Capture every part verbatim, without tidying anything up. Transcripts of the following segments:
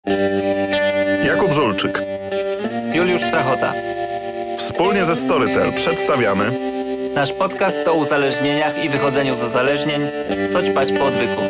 Jakub Żulczyk, Juliusz Strachota. Wspólnie ze Storytel przedstawiamy Nasz podcast o uzależnieniach i wychodzeniu z uzależnień. Co ćpać po odwyku.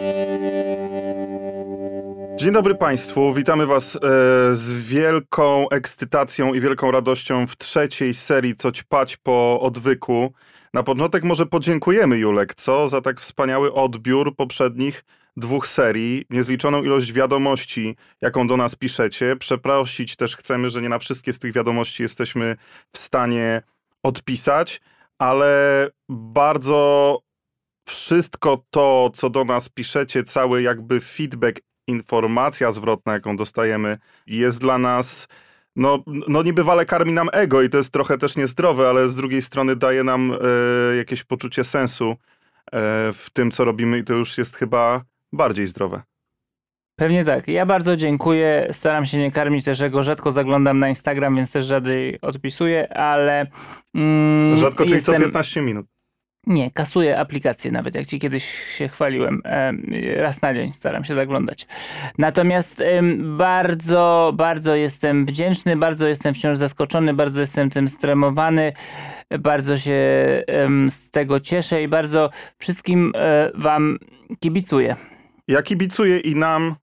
Dzień dobry Państwu, witamy Was e, z wielką ekscytacją i wielką radością w trzeciej serii Co ćpać po odwyku. Na początek może podziękujemy, Julek, co? Za tak wspaniały odbiór poprzednich dwóch serii, niezliczoną ilość wiadomości, jaką do nas piszecie. Przeprosić też chcemy, że nie na wszystkie z tych wiadomości jesteśmy w stanie odpisać, ale bardzo wszystko to, co do nas piszecie, cały jakby feedback, informacja zwrotna, jaką dostajemy, jest dla nas, no, no niebywale karmi nam ego i to jest trochę też niezdrowe, ale z drugiej strony daje nam e, jakieś poczucie sensu e, w tym, co robimy i to już jest chyba bardziej zdrowe. Pewnie tak. Ja bardzo dziękuję. Staram się nie karmić też ego. Rzadko zaglądam na Instagram, więc też rzadziej odpisuję, ale... Mm, Rzadko, czyli jestem... co piętnaście minut. Nie, kasuję aplikację nawet, jak ci kiedyś się chwaliłem. Raz na dzień staram się zaglądać. Natomiast bardzo, bardzo jestem wdzięczny, bardzo jestem wciąż zaskoczony, bardzo jestem tym stremowany, bardzo się z tego cieszę i bardzo wszystkim wam kibicuję. Ja kibicuję i nam,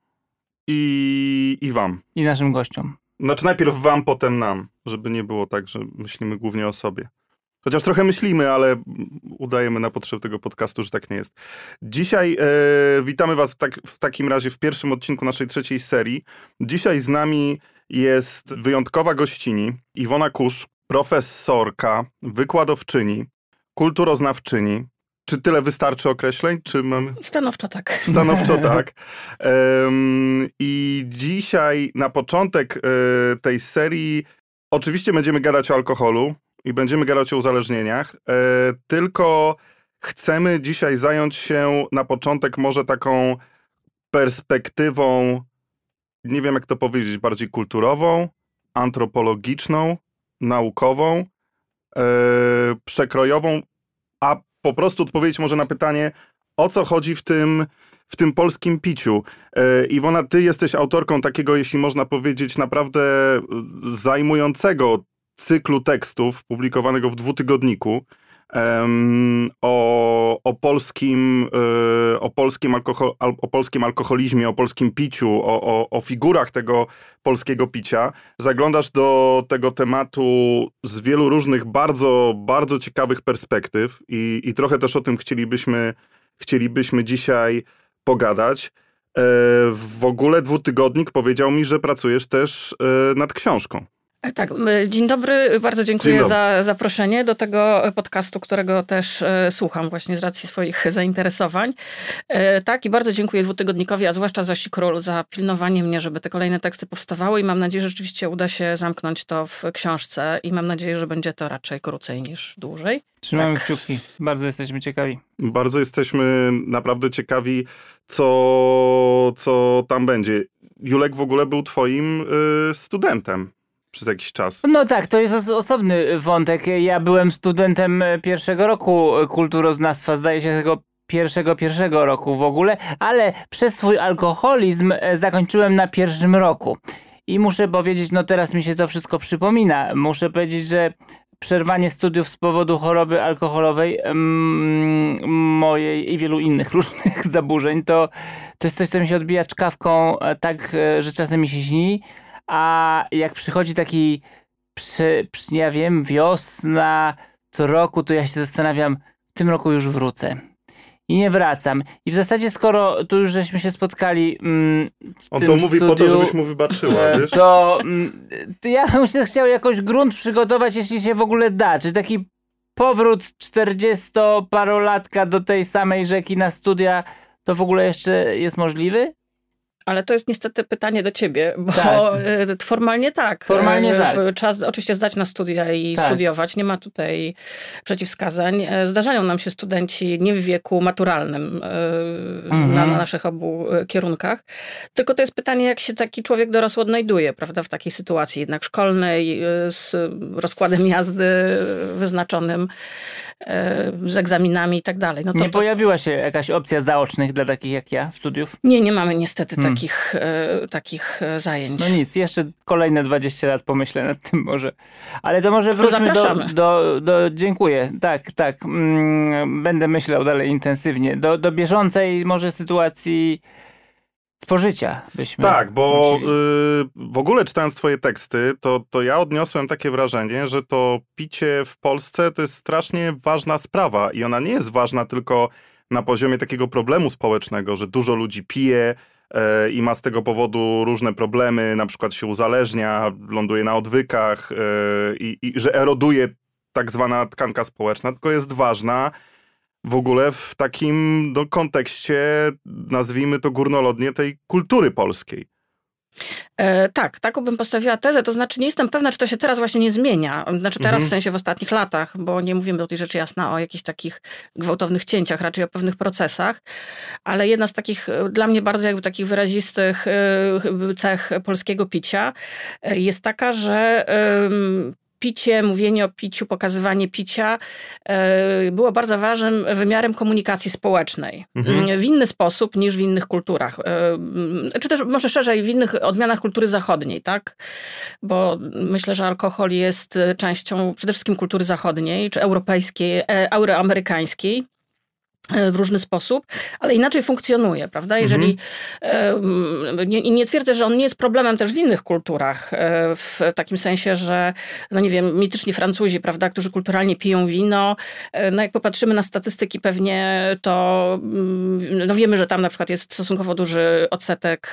i, i wam. I naszym gościom. Znaczy najpierw wam, potem nam, żeby nie było tak, że myślimy głównie o sobie. Chociaż trochę myślimy, ale udajemy na potrzeby tego podcastu, że tak nie jest. Dzisiaj e, witamy was tak, w takim razie w pierwszym odcinku naszej trzeciej serii. Dzisiaj z nami jest wyjątkowa gościni, Iwona Kusz, profesorka, wykładowczyni, kulturoznawczyni. Czy tyle wystarczy określeń? Czy mamy... Stanowczo tak. Stanowczo tak. Um, I dzisiaj na początek e, tej serii oczywiście będziemy gadać o alkoholu i będziemy gadać o uzależnieniach, e, tylko chcemy dzisiaj zająć się na początek może taką perspektywą, nie wiem jak to powiedzieć, bardziej kulturową, antropologiczną, naukową, e, przekrojową, a po prostu odpowiedzieć może na pytanie, o co chodzi w tym, w tym polskim piciu. E, Iwona, ty jesteś autorką takiego, jeśli można powiedzieć, naprawdę zajmującego cyklu tekstów publikowanego w dwutygodniku um, o, o, polskim, y, o, polskim alkohol, al, o polskim alkoholizmie, o polskim piciu, o, o, o figurach tego polskiego picia. Zaglądasz do tego tematu z wielu różnych bardzo, bardzo ciekawych perspektyw i, i trochę też o tym chcielibyśmy, chcielibyśmy dzisiaj pogadać. E, w ogóle dwutygodnik powiedział mi, że pracujesz też e, nad książką. Tak, dzień dobry, bardzo dziękuję dzień dobry. za zaproszenie do tego podcastu, którego też e, słucham właśnie z racji swoich zainteresowań. E, tak i bardzo dziękuję dwutygodnikowi, a zwłaszcza Zosi Król za pilnowanie mnie, żeby te kolejne teksty powstawały i mam nadzieję, że rzeczywiście uda się zamknąć to w książce i mam nadzieję, że będzie to raczej krócej niż dłużej. Trzymamy tak. kciuki, bardzo jesteśmy ciekawi. Bardzo jesteśmy naprawdę ciekawi, co, co tam będzie. Julek w ogóle był twoim y, studentem. Przez jakiś czas. No tak, to jest os- osobny wątek. Ja byłem studentem pierwszego roku kulturoznawstwa, zdaje się tego pierwszego, pierwszego roku w ogóle, ale przez swój alkoholizm zakończyłem na pierwszym roku. I muszę powiedzieć, no teraz mi się to wszystko przypomina. Muszę powiedzieć, że przerwanie studiów z powodu choroby alkoholowej mm, mojej i wielu innych różnych zaburzeń, to, to jest coś, co mi się odbija czkawką tak, że czasem mi się śni. A jak przychodzi taki, przy, przy, ja wiem, wiosna co roku, to ja się zastanawiam, w tym roku już wrócę. I nie wracam. I w zasadzie skoro tu już żeśmy się spotkali mm, w On tym to mówi studiu, po to, żebyś mu wybaczyła, wiesz? To, mm, to ja bym się chciał jakoś grunt przygotować, jeśli się w ogóle da. Czy taki powrót czterdziestoparolatka do tej samej rzeki na studia, to w ogóle jeszcze jest możliwy? Ale to jest niestety pytanie do ciebie, bo tak. formalnie tak. Formalnie tak. Trzeba oczywiście zdać na studia i tak. studiować. Nie ma tutaj przeciwwskazań. Zdarzają nam się studenci nie w wieku maturalnym mhm. na, na naszych obu kierunkach. Tylko to jest pytanie, jak się taki człowiek dorosły odnajduje, prawda, w takiej sytuacji jednak szkolnej, z rozkładem jazdy wyznaczonym. z egzaminami i tak dalej. No to, nie to... pojawiła się jakaś opcja zaocznych dla takich jak ja, studiów? Nie, nie mamy niestety hmm. takich, e, takich zajęć. No nic, jeszcze kolejne dwadzieścia lat pomyślę nad tym może. Ale to może wróćmy do, do, do... Dziękuję. Tak, tak. Mm, będę myślał dalej intensywnie. Do, do bieżącej może sytuacji spożycia byśmy... Tak, bo y, w ogóle czytając twoje teksty, to, to ja odniosłem takie wrażenie, że to picie w Polsce to jest strasznie ważna sprawa i ona nie jest ważna tylko na poziomie takiego problemu społecznego, że dużo ludzi pije y, i ma z tego powodu różne problemy, na przykład się uzależnia, ląduje na odwykach y, i, i że eroduje tak zwana tkanka społeczna, tylko jest ważna w ogóle w takim no, kontekście, nazwijmy to górnolotnie, tej kultury polskiej. E, tak, taką bym postawiła tezę, to znaczy nie jestem pewna, czy to się teraz właśnie nie zmienia. Znaczy teraz mhm. w sensie w ostatnich latach, bo nie mówimy do tej rzeczy jasna o jakichś takich gwałtownych cięciach, raczej o pewnych procesach, ale jedna z takich dla mnie bardzo jakby takich wyrazistych cech polskiego picia jest taka, że picie, mówienie o piciu, pokazywanie picia e, było bardzo ważnym wymiarem komunikacji społecznej. Mhm. W inny sposób niż w innych kulturach. E, czy też może szerzej w innych odmianach kultury zachodniej, tak? Bo myślę, że alkohol jest częścią przede wszystkim kultury zachodniej, czy europejskiej, e, euroamerykańskiej. W różny sposób, ale inaczej funkcjonuje, prawda? Jeżeli mm-hmm. nie, nie twierdzę, że on nie jest problemem też w innych kulturach, w takim sensie, że no nie wiem, mityczni Francuzi, prawda, którzy kulturalnie piją wino, no jak popatrzymy na statystyki pewnie, to no wiemy, że tam na przykład jest stosunkowo duży odsetek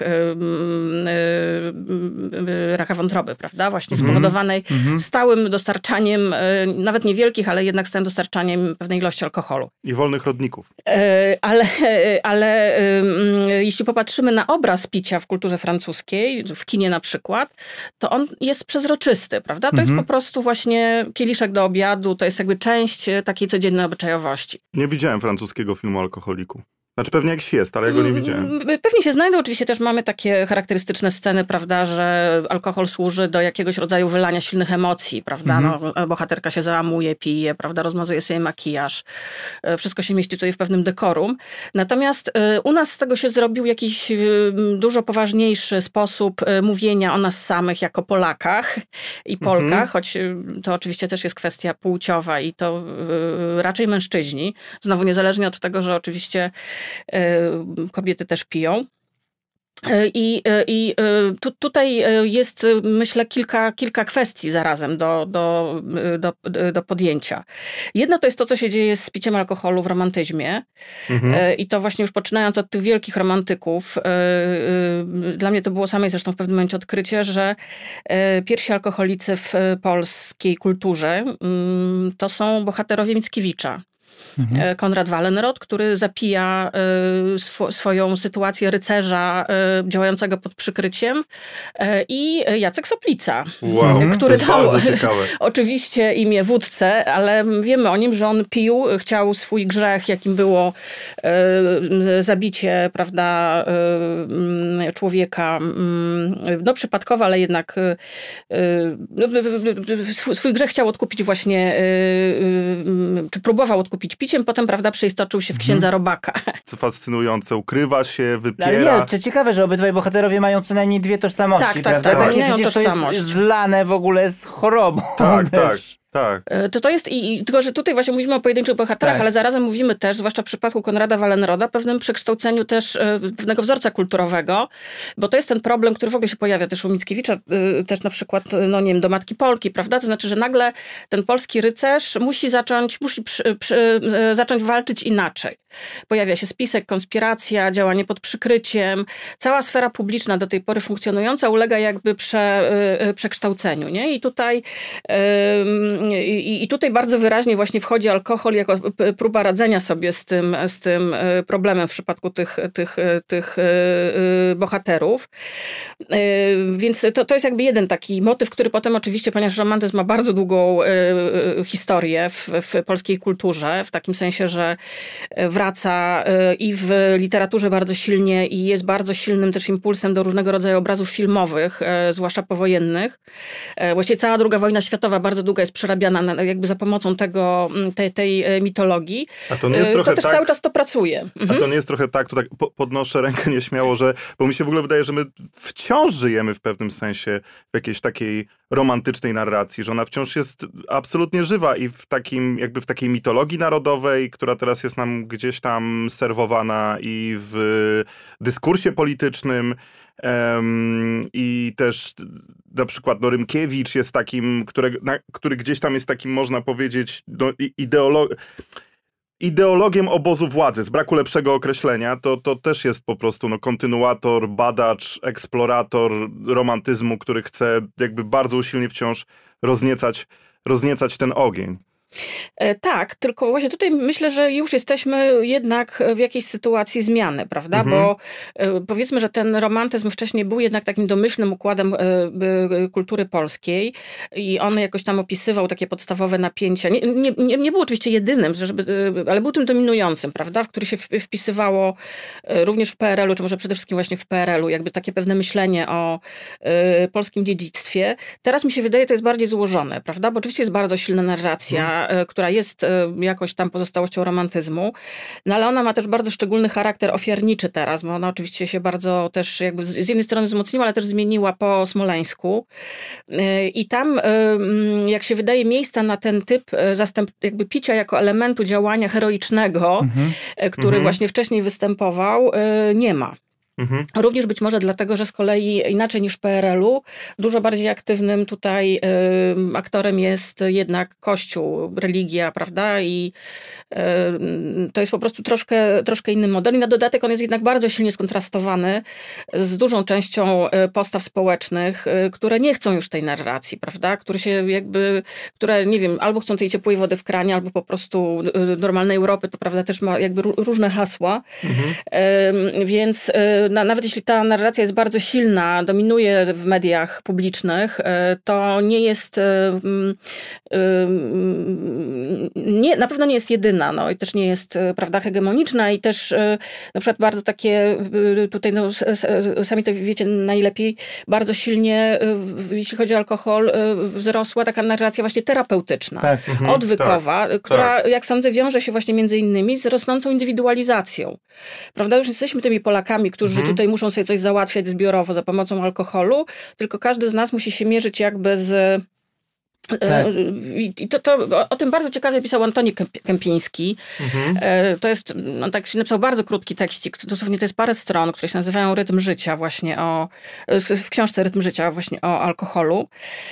raka wątroby, prawda? Właśnie spowodowanej mm-hmm. stałym dostarczaniem, nawet niewielkich, ale jednak stałym dostarczaniem pewnej ilości alkoholu. I wolnych rodników. Ale, ale jeśli popatrzymy na obraz picia w kulturze francuskiej, w kinie na przykład, to on jest przezroczysty, prawda? To mhm. jest po prostu właśnie kieliszek do obiadu, to jest jakby część takiej codziennej obyczajowości. Nie widziałem francuskiego filmu o alkoholiku. Znaczy pewnie jakiś jest, ale ja go nie widziałem. Pewnie się znajdą. Oczywiście też mamy takie charakterystyczne sceny, prawda, że alkohol służy do jakiegoś rodzaju wylania silnych emocji, prawda. Mm-hmm. No, bohaterka się załamuje, pije, prawda, rozmazuje sobie makijaż. Wszystko się mieści tutaj w pewnym dekorum. Natomiast u nas z tego się zrobił jakiś dużo poważniejszy sposób mówienia o nas samych jako Polakach i Polkach, mm-hmm. choć to oczywiście też jest kwestia płciowa i to raczej mężczyźni. Znowu niezależnie od tego, że oczywiście kobiety też piją. I, i tu, tutaj jest, myślę, kilka, kilka kwestii zarazem do, do, do, do podjęcia. Jedno to jest to, co się dzieje z piciem alkoholu w romantyzmie. Mhm. I to właśnie już poczynając od tych wielkich romantyków. Dla mnie to było samej zresztą w pewnym momencie odkrycie, że pierwsi alkoholicy w polskiej kulturze to są bohaterowie Mickiewicza. Mhm. Konrad Wallenrod, który zapija y, sw- swoją sytuację rycerza y, działającego pod przykryciem y, i Jacek Soplica, wow, który to dał bardzo ciekawe. oczywiście imię wódce, ale wiemy o nim, że on pił, chciał swój grzech, jakim było y, zabicie, prawda, y, człowieka, y, no przypadkowo, ale jednak y, y, swój grzech chciał odkupić właśnie, y, y, czy próbował odkupić piciem, potem, prawda, przeistoczył się w księdza robaka. Co fascynujące, ukrywa się, wypiera. Ale nie, to ciekawe, że obydwaj bohaterowie mają co najmniej dwie tożsamości, tak, prawda? Tak, tak, Takie tak. przecież to jest zlane w ogóle z chorobą. Tak, tak. Tak. To to jest, i, tylko że tutaj właśnie mówimy o pojedynczych bohaterach, tak. ale zarazem mówimy też, zwłaszcza w przypadku Konrada Wallenroda, pewnym przekształceniu też pewnego wzorca kulturowego, bo to jest ten problem, który w ogóle się pojawia też u Mickiewicza, też na przykład, no nie wiem, do Matki Polki, prawda? To znaczy, że nagle ten polski rycerz musi zacząć, musi przy, przy, zacząć walczyć inaczej. Pojawia się spisek, konspiracja, działanie pod przykryciem. Cała sfera publiczna do tej pory funkcjonująca ulega jakby prze, przekształceniu, nie? I tutaj I, I tutaj bardzo wyraźnie właśnie wchodzi alkohol jako próba radzenia sobie z tym, z tym problemem w przypadku tych, tych, tych bohaterów. Więc to, to jest jakby jeden taki motyw, który potem oczywiście, ponieważ romantyzm ma bardzo długą historię w, w polskiej kulturze, w takim sensie, że wraca i w literaturze bardzo silnie i jest bardzo silnym też impulsem do różnego rodzaju obrazów filmowych, zwłaszcza powojennych. Właściwie cała druga wojna światowa bardzo długa jest przerabiana przerabiana jakby za pomocą tego, tej, tej mitologii, A to nie jest trochę to też tak, cały czas to pracuje. Mhm. A to nie jest trochę tak, to tak podnoszę rękę nieśmiało, że, bo mi się w ogóle wydaje, że my wciąż żyjemy w pewnym sensie w jakiejś takiej romantycznej narracji, że ona wciąż jest absolutnie żywa i w takim, jakby w takiej mitologii narodowej, która teraz jest nam gdzieś tam serwowana i w dyskursie politycznym. Um, I też na przykład no, Rymkiewicz jest takim, które, na, który gdzieś tam jest takim, można powiedzieć, no, ideolo- ideologiem obozu władzy, z braku lepszego określenia. To, to też jest po prostu no, kontynuator, badacz, eksplorator romantyzmu, który chce jakby bardzo usilnie wciąż rozniecać, rozniecać ten ogień. Tak, tylko właśnie tutaj myślę, że już jesteśmy jednak w jakiejś sytuacji zmiany, prawda? Mhm. Bo powiedzmy, że ten romantyzm wcześniej był jednak takim domyślnym układem kultury polskiej i on jakoś tam opisywał takie podstawowe napięcia. Nie, nie, nie, nie był oczywiście jedynym, żeby, ale był tym dominującym, prawda? W który się wpisywało również w P R L u, czy może przede wszystkim właśnie w P R L u, jakby takie pewne myślenie o polskim dziedzictwie. Teraz mi się wydaje, to jest bardziej złożone, prawda? Bo oczywiście jest bardzo silna narracja, mhm. która jest jakoś tam pozostałością romantyzmu, no ale ona ma też bardzo szczególny charakter ofiarniczy teraz, bo ona oczywiście się bardzo też jakby z jednej strony wzmocniła, ale też zmieniła po Smoleńsku. I tam, jak się wydaje, miejsca na ten typ zastęp, jakby picia jako elementu działania heroicznego, mhm. który mhm. właśnie wcześniej występował, nie ma. Mhm. Również być może dlatego, że z kolei inaczej niż w P R L u dużo bardziej aktywnym tutaj y, aktorem jest jednak Kościół, religia, prawda? I y, to jest po prostu troszkę, troszkę inny model. I na dodatek on jest jednak bardzo silnie skontrastowany z dużą częścią postaw społecznych, y, które nie chcą już tej narracji, prawda? Które się jakby, które nie wiem, albo chcą tej ciepłej wody w kranie, albo po prostu y, normalnej Europy, to prawda też ma jakby różne hasła. Mhm. Y, więc y, Na, nawet jeśli ta narracja jest bardzo silna, dominuje w mediach publicznych, to nie jest, nie, na pewno nie jest jedyna, no i też nie jest, prawda, hegemoniczna i też na przykład bardzo takie, tutaj no, sami to wiecie najlepiej, bardzo silnie, jeśli chodzi o alkohol, wzrosła taka narracja właśnie terapeutyczna, tak. mhm, odwykowa, tak, która, tak. jak sądzę, wiąże się właśnie między innymi z rosnącą indywidualizacją. Prawda, już jesteśmy tymi Polakami, którzy mhm. tutaj muszą sobie coś załatwiać zbiorowo za pomocą alkoholu, tylko każdy z nas musi się mierzyć jakby z... Tak. I to, to, o tym bardzo ciekawie pisał Antoni Kępiński. Mhm. To jest, on tak się napisał bardzo krótki tekścik, dosłownie to jest parę stron, które się nazywają Rytm życia właśnie o, w książce Rytm życia właśnie o alkoholu.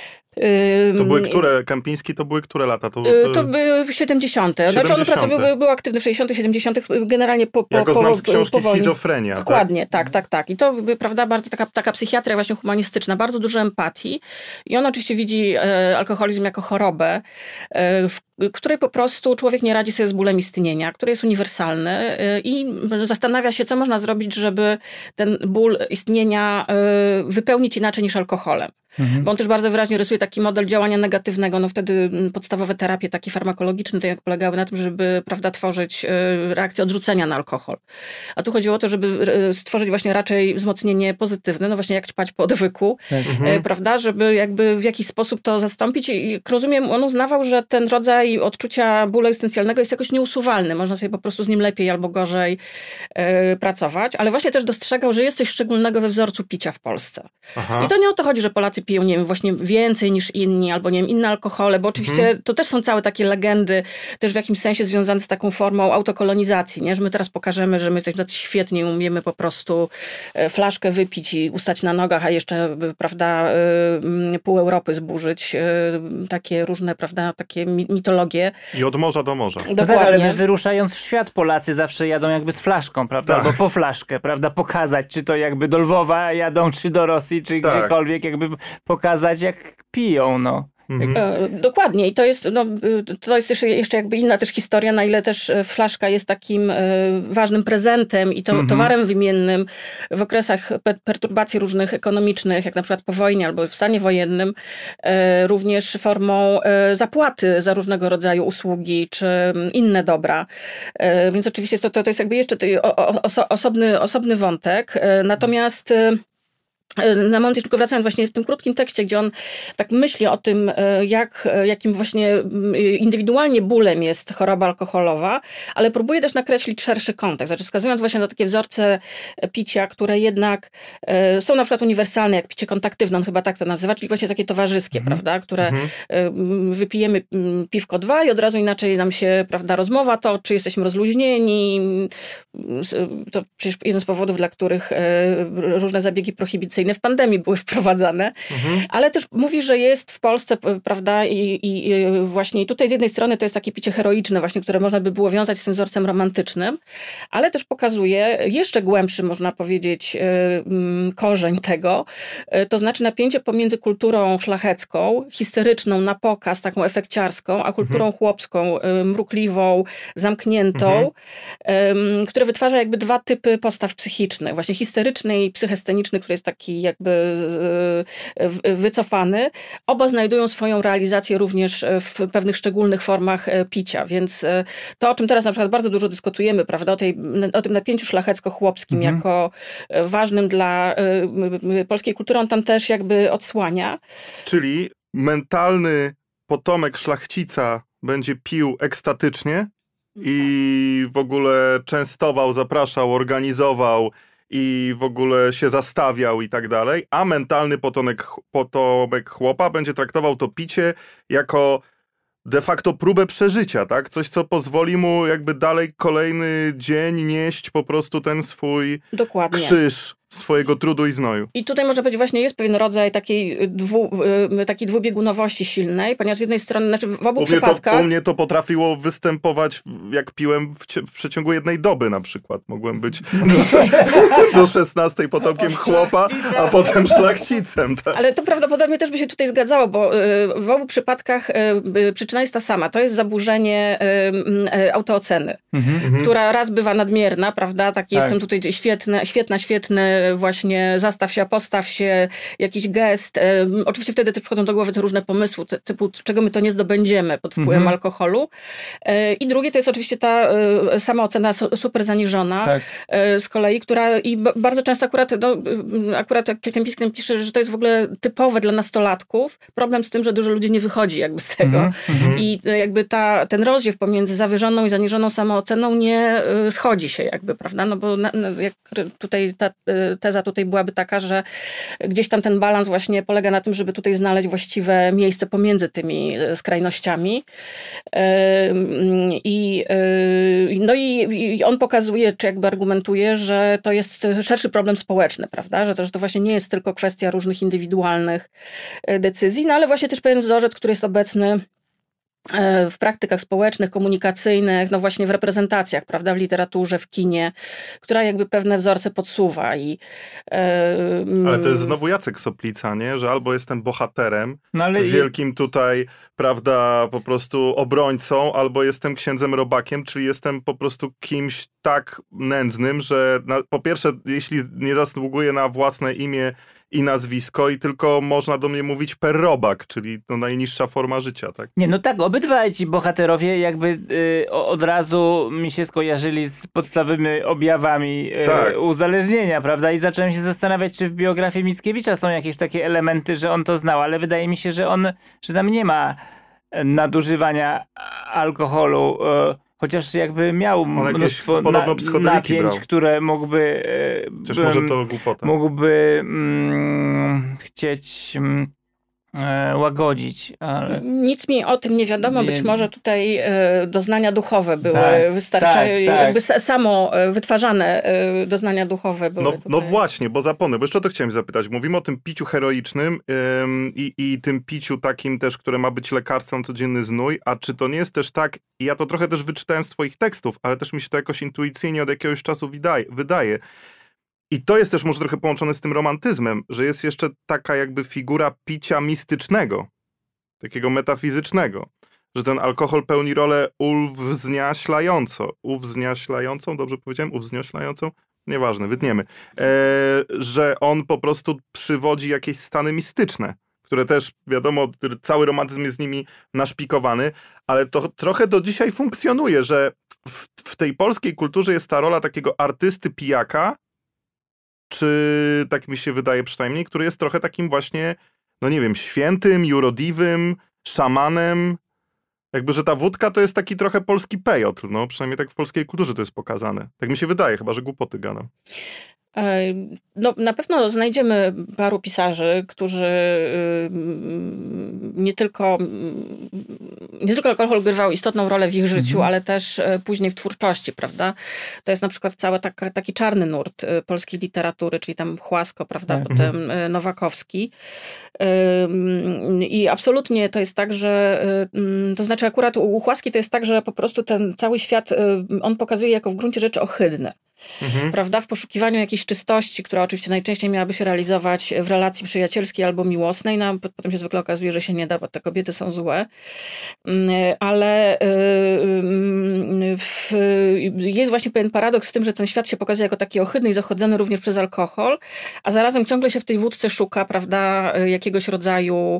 To były które? Kępiński to były które lata? To, to... to były siedemdziesiąte. Znaczy on pracował, był, był aktywny w sześćdziesiątych, siedemdziesiątych, generalnie po po Ja go po, znam z książki powoli. Schizofrenia. Dokładnie, tak, tak, tak, tak. I to, prawda, bardzo taka, taka psychiatria właśnie humanistyczna, bardzo dużo empatii. I on oczywiście widzi e, alkoholizm jako chorobę, e, w której po prostu człowiek nie radzi sobie z bólem istnienia, który jest uniwersalny e, i zastanawia się, co można zrobić, żeby ten ból istnienia e, wypełnić inaczej niż alkoholem. Mhm. Bo on też bardzo wyraźnie rysuje taki model działania negatywnego. No wtedy podstawowe terapie takie farmakologiczne to jak polegały na tym, żeby, prawda, tworzyć reakcję odrzucenia na alkohol. A tu chodziło o to, żeby stworzyć właśnie raczej wzmocnienie pozytywne, no właśnie jak ćpać po odwyku, mhm. prawda, żeby jakby w jakiś sposób to zastąpić. I jak rozumiem, on uznawał, że ten rodzaj odczucia bólu egzystencjalnego jest jakoś nieusuwalny. Można sobie po prostu z nim lepiej albo gorzej yy, pracować, ale właśnie też dostrzegał, że jest coś szczególnego we wzorcu picia w Polsce. Aha. I to nie o to chodzi, że Polacy piją, nie wiem, właśnie więcej niż inni, albo nie wiem, inne alkohole, bo oczywiście hmm. to też są całe takie legendy, też w jakimś sensie związane z taką formą autokolonizacji, nie? Że my teraz pokażemy, że my jesteśmy tacy świetni, umiemy po prostu flaszkę wypić i ustać na nogach, a jeszcze, prawda, pół Europy zburzyć. Takie różne, prawda, takie mitologie. I od morza do morza. Dokładnie. No tak, ale my wyruszając w świat, Polacy zawsze jadą jakby z flaszką, prawda? Tak. Albo po flaszkę, prawda? Pokazać, czy to jakby do Lwowa jadą, czy do Rosji, czy tak. gdziekolwiek, jakby pokazać, jak piją, no. Mhm. Dokładnie i to jest, no, to jest jeszcze, jeszcze jakby inna też historia, na ile też flaszka jest takim ważnym prezentem i to, mhm. towarem wymiennym w okresach perturbacji różnych ekonomicznych, jak na przykład po wojnie albo w stanie wojennym, również formą zapłaty za różnego rodzaju usługi czy inne dobra. Więc oczywiście to, to, to jest jakby jeszcze osobny, osobny wątek. Natomiast na moment tylko wracając właśnie w tym krótkim tekście, gdzie on tak myśli o tym, jak, jakim właśnie indywidualnie bólem jest choroba alkoholowa, ale próbuje też nakreślić szerszy kontekst, znaczy wskazując właśnie na takie wzorce picia, które jednak są na przykład uniwersalne, jak picie kontaktywne, on chyba tak to nazywa, czyli właśnie takie towarzyskie, mm-hmm. prawda, które mm-hmm. wypijemy piwko dwa i od razu inaczej nam się, prawda, rozmowa to, czy jesteśmy rozluźnieni, to przecież jeden z powodów, dla których różne zabiegi prohibicyjne w pandemii były wprowadzane, mhm. ale też mówi, że jest w Polsce, prawda, i, i, i właśnie tutaj z jednej strony to jest takie picie heroiczne właśnie, które można by było wiązać z tym wzorcem romantycznym, ale też pokazuje jeszcze głębszy, można powiedzieć, korzeń tego, to znaczy napięcie pomiędzy kulturą szlachecką, histeryczną na pokaz, taką efekciarską, a kulturą mhm. chłopską, mrukliwą, zamkniętą, mhm. które wytwarza jakby dwa typy postaw psychicznych, właśnie histeryczny i psychesteniczny, który jest taki jakby wycofany. Oba znajdują swoją realizację również w pewnych szczególnych formach picia, więc to, o czym teraz na przykład bardzo dużo dyskutujemy, prawda, o, tej, o tym napięciu szlachecko-chłopskim mhm. jako ważnym dla polskiej kultury, on tam też jakby odsłania. Czyli mentalny potomek szlachcica będzie pił ekstatycznie i w ogóle częstował, zapraszał, organizował i w ogóle się zastawiał i tak dalej, a mentalny potomek, potomek chłopa będzie traktował to picie jako de facto próbę przeżycia, tak? Coś, co pozwoli mu jakby dalej kolejny dzień nieść po prostu ten swój Dokładnie. krzyż swojego trudu i znoju. I tutaj można powiedzieć, właśnie jest pewien rodzaj takiej, dwu, takiej dwubiegunowości silnej, ponieważ z jednej strony, znaczy w obu u przypadkach... To, u mnie to potrafiło występować, jak piłem w, w przeciągu jednej doby na przykład. Mogłem być do, do szesnastej potomkiem chłopa, a potem szlachcicem. Tak? Ale to prawdopodobnie też by się tutaj zgadzało, bo w obu przypadkach przyczyna jest ta sama. To jest zaburzenie autooceny, mhm. która raz bywa nadmierna, prawda? Tak, tak. Jestem tutaj świetny, świetna, świetny, właśnie zastaw się, postaw się, jakiś gest. Oczywiście wtedy też przychodzą do głowy te różne pomysły, typu czego my to nie zdobędziemy pod wpływem mhm. alkoholu. I drugie to jest oczywiście ta samoocena super zaniżona tak. z kolei, która i bardzo często akurat, no, akurat jak Kempinski pisze, że to jest w ogóle typowe dla nastolatków. Problem z tym, że dużo ludzi nie wychodzi jakby z tego. Mhm. I jakby ta, ten rozdziew pomiędzy zawyżoną i zaniżoną samooceną nie schodzi się jakby, prawda? No bo na, jak tutaj ta teza tutaj byłaby taka, że gdzieś tam ten balans właśnie polega na tym, żeby tutaj znaleźć właściwe miejsce pomiędzy tymi skrajnościami. I, no i, i on pokazuje, czy jakby argumentuje, że to jest szerszy problem społeczny, prawda? Że to, że to właśnie nie jest tylko kwestia różnych indywidualnych decyzji, no ale właśnie też pewien wzorzec, który jest obecny w praktykach społecznych, komunikacyjnych, no właśnie w reprezentacjach, prawda, w literaturze, w kinie, która jakby pewne wzorce podsuwa i... Yy... Ale to jest znowu Jacek Soplica, nie? Że albo jestem bohaterem, no ale wielkim tutaj, prawda, po prostu obrońcą, albo jestem księdzem robakiem, czyli jestem po prostu kimś tak nędznym, że na, po pierwsze, jeśli nie zasługuję na własne imię i nazwisko i tylko można do mnie mówić per robak, czyli to najniższa forma życia, tak? Nie, no tak, obydwaj ci bohaterowie jakby y, od razu mi się skojarzyli z podstawowymi objawami y, tak. uzależnienia, prawda? I zacząłem się zastanawiać, czy w biografii Mickiewicza są jakieś takie elementy, że on to znał, ale wydaje mi się, że on, że tam nie ma nadużywania alkoholu, y, chociaż jakby miał mnóstwo na, napięć, brał. które mógłby... Chociaż może to głupota. Mógłby mm, chcieć mm, e, łagodzić, ale... Nic mi o tym nie wiadomo. Nie. Być może tutaj e, doznania duchowe były tak, wystarczające, tak, jakby tak. samo wytwarzane e, doznania duchowe były. No, no właśnie, bo zapomnę, bo jeszcze o to chciałem zapytać. Mówimy o tym piciu heroicznym ym, i, i tym piciu takim też, które ma być lekarstwem codzienny znój, a czy to nie jest też tak, i ja to trochę też wyczytałem z twoich tekstów, ale też mi się to jakoś intuicyjnie od jakiegoś czasu wydaje, wydaje. I to jest też może trochę połączone z tym romantyzmem, że jest jeszcze taka jakby figura picia mistycznego, takiego metafizycznego, że ten alkohol pełni rolę uwzniaślającą. Uwzniaślającą, dobrze powiedziałem? Uwznioślającą? Nieważne, wytniemy. E, że on po prostu przywodzi jakieś stany mistyczne, które też, wiadomo, cały romantyzm jest z nimi naszpikowany, ale to trochę do dzisiaj funkcjonuje, że w, w tej polskiej kulturze jest ta rola takiego artysty pijaka, czy tak mi się wydaje przynajmniej, który jest trochę takim właśnie, no nie wiem, świętym, jurodliwym, szamanem. Jakby, że ta wódka to jest taki trochę polski pejotl, no przynajmniej tak w polskiej kulturze to jest pokazane. Tak mi się wydaje, chyba że głupoty gadam. No, na pewno znajdziemy paru pisarzy, którzy nie tylko, nie tylko alkohol grywał istotną rolę w ich życiu, mhm. ale też później w twórczości, prawda? To jest na przykład cały taka, taki czarny nurt polskiej literatury, czyli tam Chłasko, prawda? Mhm. Potem Nowakowski. I absolutnie to jest tak, że to znaczy akurat u Chłaski to jest tak, że po prostu ten cały świat on pokazuje jako w gruncie rzeczy ohydny. Mhm. Prawda? W poszukiwaniu jakiejś czystości, która oczywiście najczęściej miałaby się realizować w relacji przyjacielskiej albo miłosnej, no potem się zwykle okazuje, że się nie da, bo te kobiety są złe. Ale w, jest właśnie pewien paradoks w tym, że ten świat się pokazuje jako taki ohydny i zachodzony również przez alkohol, a zarazem ciągle się w tej wódce szuka, prawda, jakiegoś rodzaju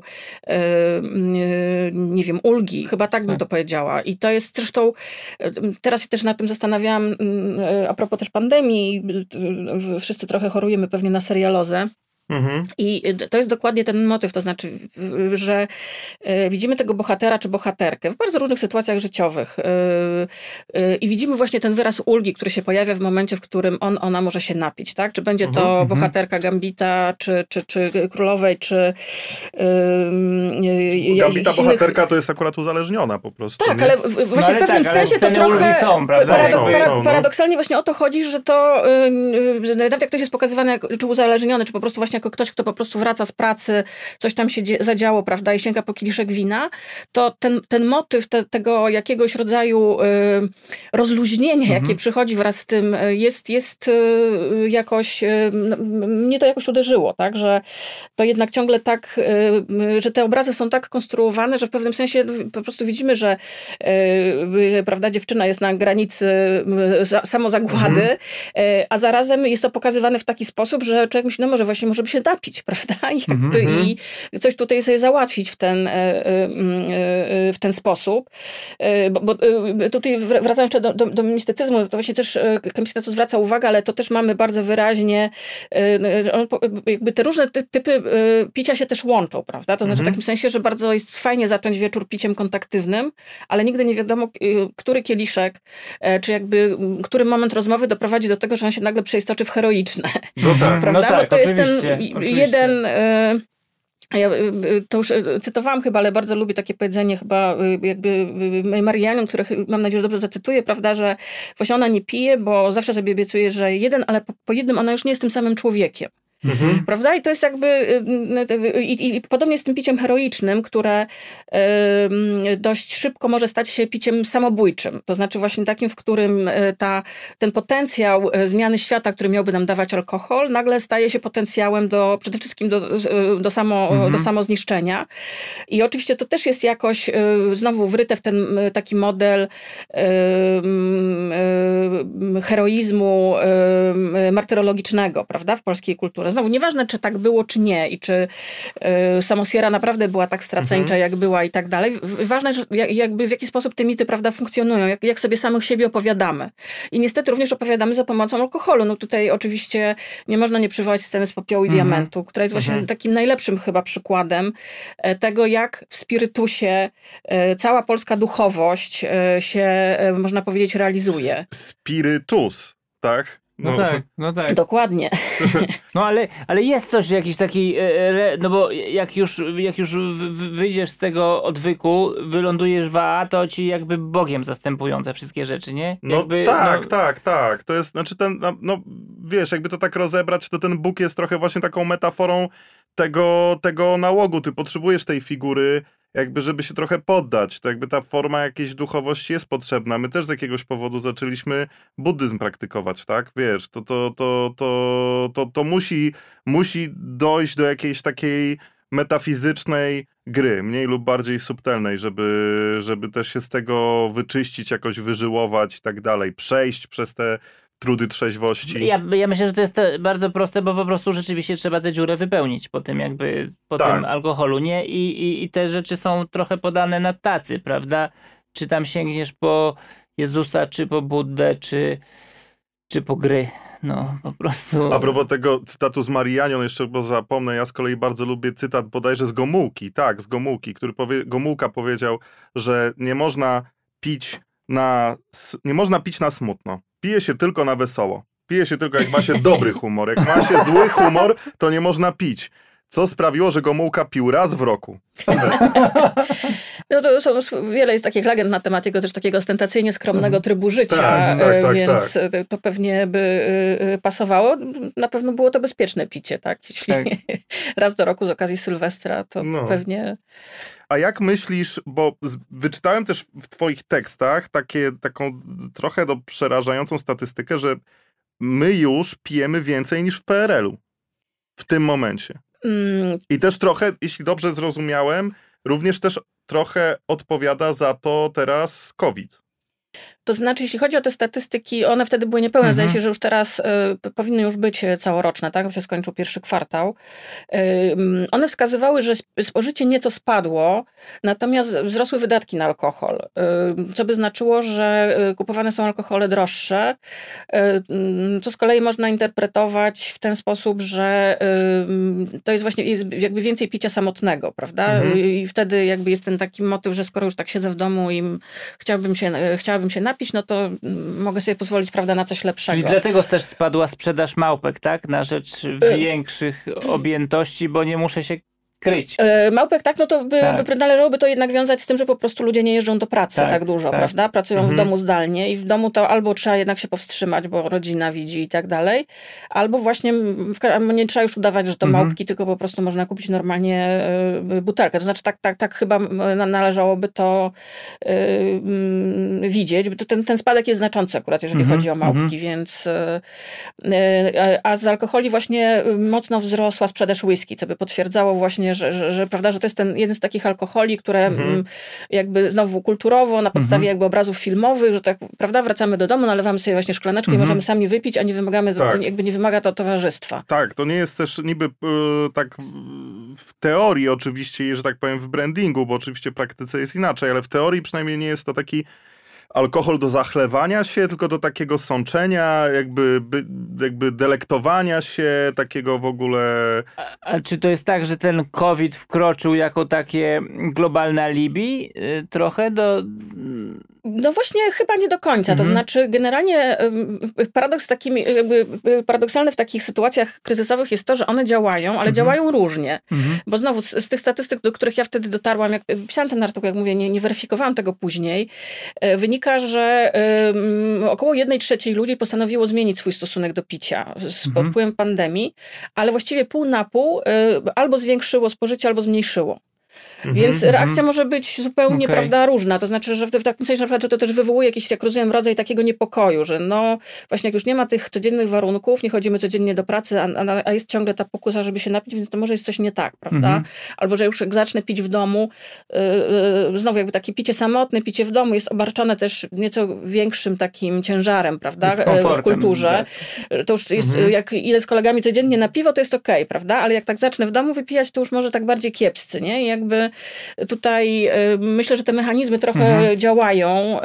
nie wiem, ulgi. Chyba tak bym to powiedziała. I to jest zresztą, teraz się też nad tym zastanawiałam, a propos też pandemii, wszyscy trochę chorujemy pewnie na serialozę. Mhm. I to jest dokładnie ten motyw, to znaczy, że widzimy tego bohatera czy bohaterkę w bardzo różnych sytuacjach życiowych i widzimy właśnie ten wyraz ulgi, który się pojawia w momencie, w którym on, ona może się napić, tak? Czy będzie to mhm. bohaterka Gambita, czy, czy, czy Królowej, czy um, Gambita innych... bohaterka to jest akurat uzależniona po prostu. Tak, nie? ale właśnie no, ale w pewnym tak, sensie to trochę są, parado- są, para- są, no. paradoksalnie właśnie o to chodzi, że to nawet jak ktoś jest pokazywany czy uzależniony, czy po prostu właśnie jako ktoś, kto po prostu wraca z pracy, coś tam się dzie- zadziało, prawda, i sięga po kieliszek wina, to ten, ten motyw te, tego jakiegoś rodzaju y, rozluźnienia, mhm. jakie przychodzi wraz z tym, jest, jest y, jakoś, y, mnie to jakoś uderzyło, tak, że to jednak ciągle tak, y, że te obrazy są tak konstruowane, że w pewnym sensie po prostu widzimy, że y, prawda, dziewczyna jest na granicy y, samozagłady, mhm. y, a zarazem jest to pokazywane w taki sposób, że człowiek myśli, no może właśnie, może by się napić, prawda? Jakby mm-hmm. I coś tutaj sobie załatwić w ten, w ten sposób. Bo, bo tutaj wracając jeszcze do, do, do mistycyzmu, to właśnie też Kamiński na co zwraca uwagę, ale to też mamy bardzo wyraźnie, jakby te różne ty, typy picia się też łączą, prawda? To znaczy mm-hmm. w takim sensie, że bardzo jest fajnie zacząć wieczór piciem kontaktywnym, ale nigdy nie wiadomo, który kieliszek, czy jakby który moment rozmowy doprowadzi do tego, że on się nagle przeistoczy w heroiczne. No tak, prawda? No tak, bo to jest ten Oczywiście. jeden... Ja to już cytowałam chyba, ale bardzo lubię takie powiedzenie chyba jakby Marianion, które mam nadzieję, że dobrze zacytuję, prawda, że właśnie ona nie pije, bo zawsze sobie obiecuje, że jeden, ale po, po jednym ona już nie jest tym samym człowiekiem. Mhm. Prawda? I to jest jakby i, i podobnie z tym piciem heroicznym, które y, dość szybko może stać się piciem samobójczym. To znaczy właśnie takim, w którym ta, ten potencjał zmiany świata, który miałby nam dawać alkohol, nagle staje się potencjałem do, przede wszystkim do, do, samo, mhm. do samozniszczenia. I oczywiście to też jest jakoś y, znowu wryte w ten taki model y, y, heroizmu y, martyrologicznego, prawda? W polskiej kulturze. Znowu, nieważne, czy tak było, czy nie i czy y, Samosiera naprawdę była tak straceńcza, mhm. jak była i tak dalej. Ważne, że jakby w jaki sposób te mity, prawda, funkcjonują, jak, jak sobie samych siebie opowiadamy. I niestety również opowiadamy za pomocą alkoholu. No tutaj oczywiście nie można nie przywołać sceny z Popiołu i mhm. Diamentu, która jest właśnie mhm. takim najlepszym chyba przykładem tego, jak w spirytusie cała polska duchowość się, można powiedzieć, realizuje. Spirytus, tak? No, no tak, no tak. Dokładnie. No ale, ale jest coś jakiś taki, no bo jak już, jak już wyjdziesz z tego odwyku, wylądujesz w A A, to ci jakby Bogiem zastępują te wszystkie rzeczy, nie? Jakby, no tak, no... tak, tak. To jest, znaczy ten, no wiesz, jakby to tak rozebrać, to ten Bóg jest trochę właśnie taką metaforą tego, tego nałogu. Ty potrzebujesz tej figury, jakby żeby się trochę poddać, to jakby ta forma jakiejś duchowości jest potrzebna. My też z jakiegoś powodu zaczęliśmy buddyzm praktykować, tak? Wiesz, to, to, to, to, to, to musi, musi dojść do jakiejś takiej metafizycznej gry, mniej lub bardziej subtelnej, żeby, żeby też się z tego wyczyścić, jakoś wyżyłować i tak dalej, przejść przez te trudy trzeźwości. Ja, ja myślę, że to jest bardzo proste, bo po prostu rzeczywiście trzeba tę dziurę wypełnić po tym jakby, po tak. tym alkoholu, nie? I, i, I te rzeczy są trochę podane na tacy, prawda? Czy tam sięgniesz po Jezusa, czy po Buddę, czy, czy po gry. no po prostu... A propos tego cytatu z Marianion, jeszcze bo zapomnę, ja z kolei bardzo lubię cytat bodajże z Gomułki, tak, z Gomułki, który powie, Gomułka powiedział, że nie można pić na, nie można pić na smutno, pije się tylko na wesoło. Pije się tylko jak ma się dobry humor, jak ma się zły humor, to nie można pić. Co sprawiło, że Gomułka pił raz w roku. No to są, wiele jest takich legend na temat jego też takiego ostentacyjnie skromnego trybu życia, tak, tak, tak, więc tak. to pewnie by pasowało. Na pewno było to bezpieczne picie, tak? Jeśli tak. raz do roku z okazji Sylwestra, to no. pewnie... A jak myślisz, bo wyczytałem też w twoich tekstach takie, taką trochę do przerażającą statystykę, że my już pijemy więcej niż w P R L u w tym momencie. Mm. I też trochę, jeśli dobrze zrozumiałem, również też trochę odpowiada za to teraz COVID. To znaczy, jeśli chodzi o te statystyki, one wtedy były niepełne. Mhm. Zdaje się, że już teraz y, powinny już być całoroczne, tak? Bo się skończył pierwszy kwartał. Y, one wskazywały, że spożycie nieco spadło, natomiast wzrosły wydatki na alkohol. Y, co by znaczyło, że kupowane są alkohole droższe, y, co z kolei można interpretować w ten sposób, że y, to jest właśnie jest jakby więcej picia samotnego, prawda? Mhm. I wtedy jakby jest ten taki motyw, że skoro już tak siedzę w domu i chciałabym się, chciałabym się napić, no to mogę sobie pozwolić, prawda, na coś lepszego. Czyli dlatego też spadła sprzedaż małpek, tak? Na rzecz większych objętości, bo nie muszę się kryć. Małpek, tak, no to by, tak. by należałoby to jednak wiązać z tym, że po prostu ludzie nie jeżdżą do pracy tak, tak dużo, tak. prawda? Pracują mhm. w domu zdalnie i w domu to albo trzeba jednak się powstrzymać, bo rodzina widzi i tak dalej, albo właśnie nie trzeba już udawać, że to mhm. małpki, tylko po prostu można kupić normalnie butelkę. To znaczy tak, tak, tak chyba należałoby to yy, widzieć. Ten, ten spadek jest znaczący akurat, jeżeli mhm. chodzi o małpki, mhm. więc yy, a z alkoholi właśnie mocno wzrosła sprzedaż whisky, co by potwierdzało właśnie, Że, że, że, prawda, że to jest ten jeden z takich alkoholi, które mhm. jakby znowu kulturowo, na podstawie mhm. jakby obrazów filmowych, że tak, prawda, wracamy do domu, nalewamy sobie właśnie szklaneczkę mhm. i możemy sami wypić, a nie wymagamy, tak. jakby nie wymaga to towarzystwa. Tak, to nie jest też niby yy, tak w teorii oczywiście, że tak powiem w brandingu, bo oczywiście w praktyce jest inaczej, ale w teorii przynajmniej nie jest to taki alkohol do zachlewania się, tylko do takiego sączenia, jakby, jakby delektowania się, takiego w ogóle... A, a czy to jest tak, że ten COVID wkroczył jako takie globalne alibi yy, trochę do... No właśnie chyba nie do końca. Mhm. To znaczy generalnie paradoks takimi, jakby paradoksalne w takich sytuacjach kryzysowych jest to, że one działają, ale mhm. działają różnie. Mhm. Bo znowu z, z tych statystyk, do których ja wtedy dotarłam, jak pisałam ten artykuł, jak mówię, nie, nie weryfikowałam tego później, wynika, że um, około jednej trzeciej ludzi postanowiło zmienić swój stosunek do picia z, mhm. pod wpływem pandemii, ale właściwie pół na pół y, albo zwiększyło spożycie, albo zmniejszyło. Więc mm-hmm. reakcja może być zupełnie okay. prawda, różna. To znaczy, że w, w takim sensie na przykład, że to też wywołuje jakiś, jak rozumiem, rodzaj takiego niepokoju, że no właśnie jak już nie ma tych codziennych warunków, nie chodzimy codziennie do pracy, a, a jest ciągle ta pokusa, żeby się napić, więc to może jest coś nie tak, prawda? Mm-hmm. Albo, że już jak zacznę pić w domu, yy, yy, znowu jakby takie picie samotne, picie w domu jest obarczone też nieco większym takim ciężarem, prawda? W kulturze. Tak. To już jest, mm-hmm. jak idę z kolegami codziennie na piwo, to jest okej, okay, prawda? Ale jak tak zacznę w domu wypijać, to już może tak bardziej kiepscy, nie? I jakby tutaj y, myślę, że te mechanizmy trochę mhm. działają.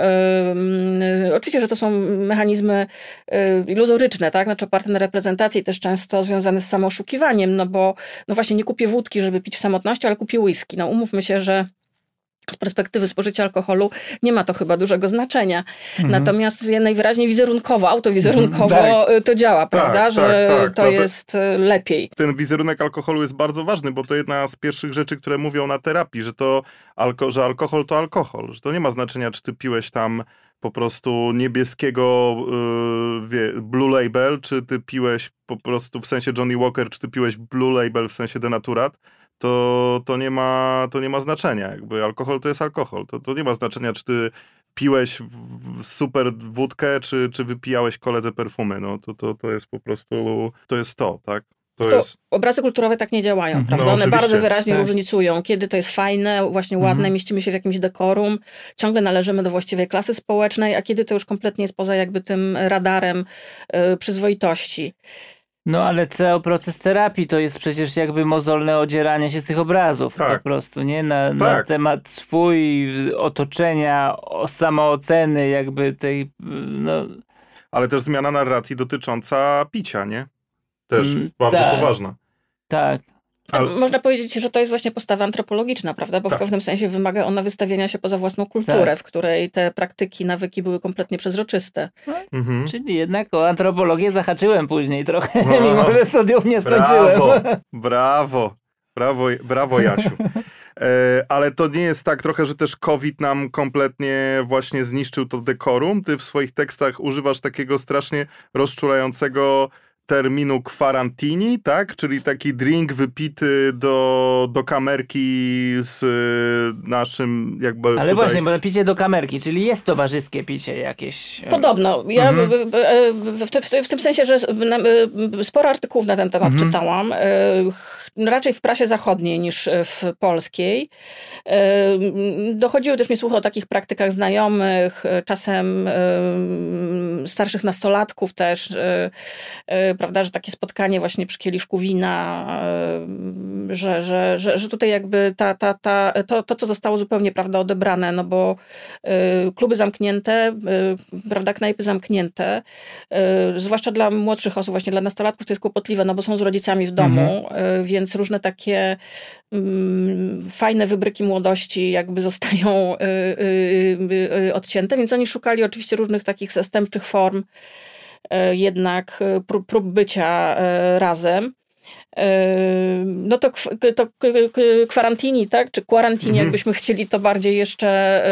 Y, y, oczywiście, że to są mechanizmy y, iluzoryczne, tak? Znaczy oparte na reprezentacji, też często związane z samooszukiwaniem, no bo no właśnie nie kupię wódki, żeby pić w samotności, ale kupię whisky. No umówmy się, że z perspektywy spożycia alkoholu nie ma to chyba dużego znaczenia. Mhm. Natomiast najwyraźniej wizerunkowo, autowizerunkowo mhm. to działa, tak, prawda? Tak, że tak. to no jest to, lepiej. Ten wizerunek alkoholu jest bardzo ważny, bo to jedna z pierwszych rzeczy, które mówią na terapii, że to alko- że alkohol to alkohol. Że to nie ma znaczenia, czy ty piłeś tam po prostu niebieskiego yy, wie, Blue Label, czy ty piłeś po prostu w sensie Johnny Walker, czy ty piłeś Blue Label w sensie denaturat. To, to, nie ma, to nie ma znaczenia. Jakby alkohol to jest alkohol. To, to nie ma znaczenia, czy ty piłeś w, w super wódkę, czy, czy wypijałeś koledze perfumy. No, to, to, to jest po prostu, to jest to, tak? To to jest... Obrazy kulturowe tak nie działają, mhm. prawda? No, One oczywiście. bardzo wyraźnie tak. różnicują, kiedy to jest fajne, właśnie ładne, mhm. mieścimy się w jakimś dekorum, ciągle należymy do właściwej klasy społecznej, a kiedy to już kompletnie jest poza jakby tym radarem yy, przyzwoitości. No ale cały proces terapii to jest przecież jakby mozolne odzieranie się z tych obrazów tak. po prostu, nie? Na, tak. na temat swój, otoczenia, samooceny jakby tej, no... ale też zmiana narracji dotycząca picia, nie? Też mm, bardzo tak, poważna. Tak. Ale... Można powiedzieć, że to jest właśnie postawa antropologiczna, prawda? Bo tak. w pewnym sensie wymaga ona wystawienia się poza własną kulturę, tak. w której te praktyki, nawyki były kompletnie przezroczyste. No, mhm. Czyli jednak o antropologię zahaczyłem później trochę, no, mimo że studiów nie skończyłem. Brawo, brawo, brawo, brawo Jasiu. E, ale to nie jest tak trochę, że też COVID nam kompletnie właśnie zniszczył to dekorum? Ty w swoich tekstach używasz takiego strasznie rozczulającego terminu kwarantini, tak? Czyli taki drink wypity do, do kamerki z naszym jakby Ale tutaj... właśnie, bo picie do kamerki, czyli jest towarzyskie picie jakieś. Podobno. Ja mhm. w, w, w tym sensie, że sporo artykułów na ten temat mhm. czytałam. Raczej w prasie zachodniej niż w polskiej. Dochodziły też mi słuchy o takich praktykach znajomych, czasem starszych nastolatków też, prawda, że takie spotkanie właśnie przy kieliszku wina, że, że, że, że tutaj jakby ta, ta, ta, to, to, co zostało zupełnie, prawda, odebrane, no bo kluby zamknięte, prawda, knajpy zamknięte, zwłaszcza dla młodszych osób, właśnie dla nastolatków to jest kłopotliwe, no bo są z rodzicami w domu, mhm. więc różne takie um, fajne wybryki młodości jakby zostają y, y, y, odcięte, więc oni szukali oczywiście różnych takich zastępczych form jednak prób, prób bycia razem. No to, to kwarantini, tak? Czy quarantini, mhm. jakbyśmy chcieli to bardziej jeszcze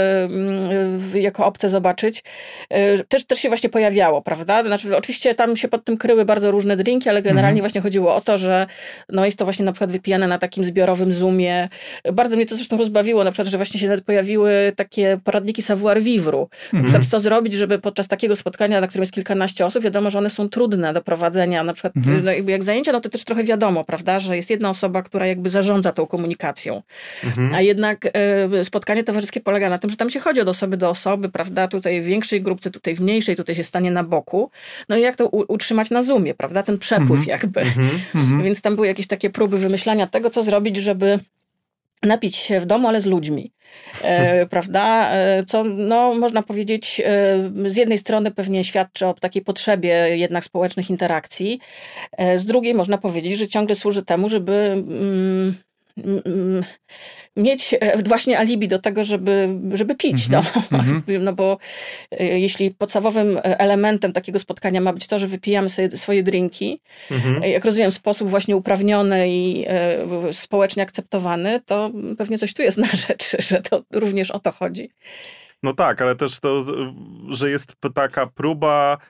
jako obce zobaczyć, też, też się właśnie pojawiało, prawda? Znaczy, oczywiście tam się pod tym kryły bardzo różne drinki, ale generalnie mhm. właśnie chodziło o to, że no jest to właśnie na przykład wypijane na takim zbiorowym Zoomie. Bardzo mnie to zresztą rozbawiło, na przykład, że właśnie się nawet pojawiły takie poradniki savoir vivre. Mhm. Na przykład co zrobić, żeby podczas takiego spotkania, na którym jest kilkanaście osób, wiadomo, że one są trudne do prowadzenia, na przykład mhm. no, jak zajęcia, no to też trochę wiadomo, prawda, że jest jedna osoba, która jakby zarządza tą komunikacją. Mhm. A jednak y, spotkanie towarzyskie polega na tym, że tam się chodzi od osoby do osoby, prawda, tutaj w większej grupce, tutaj w mniejszej, tutaj się stanie na boku. No i jak to u, utrzymać na Zoomie, prawda, ten przepływ mhm. jakby. Mhm. Więc tam były jakieś takie próby wymyślania tego, co zrobić, żeby napić się w domu, ale z ludźmi. E, prawda? E, co, no, można powiedzieć, e, z jednej strony pewnie świadczy o takiej potrzebie jednak społecznych interakcji, e, z drugiej można powiedzieć, że ciągle służy temu, żeby mm, mm, mieć właśnie alibi do tego, żeby, żeby pić. Mm-hmm. No, mm-hmm. no bo jeśli podstawowym elementem takiego spotkania ma być to, że wypijamy sobie swoje drinki, mm-hmm. jak rozumiem w sposób właśnie uprawniony i e, społecznie akceptowany, to pewnie coś tu jest na rzecz, że to również o to chodzi. No tak, ale też to, że jest taka próba,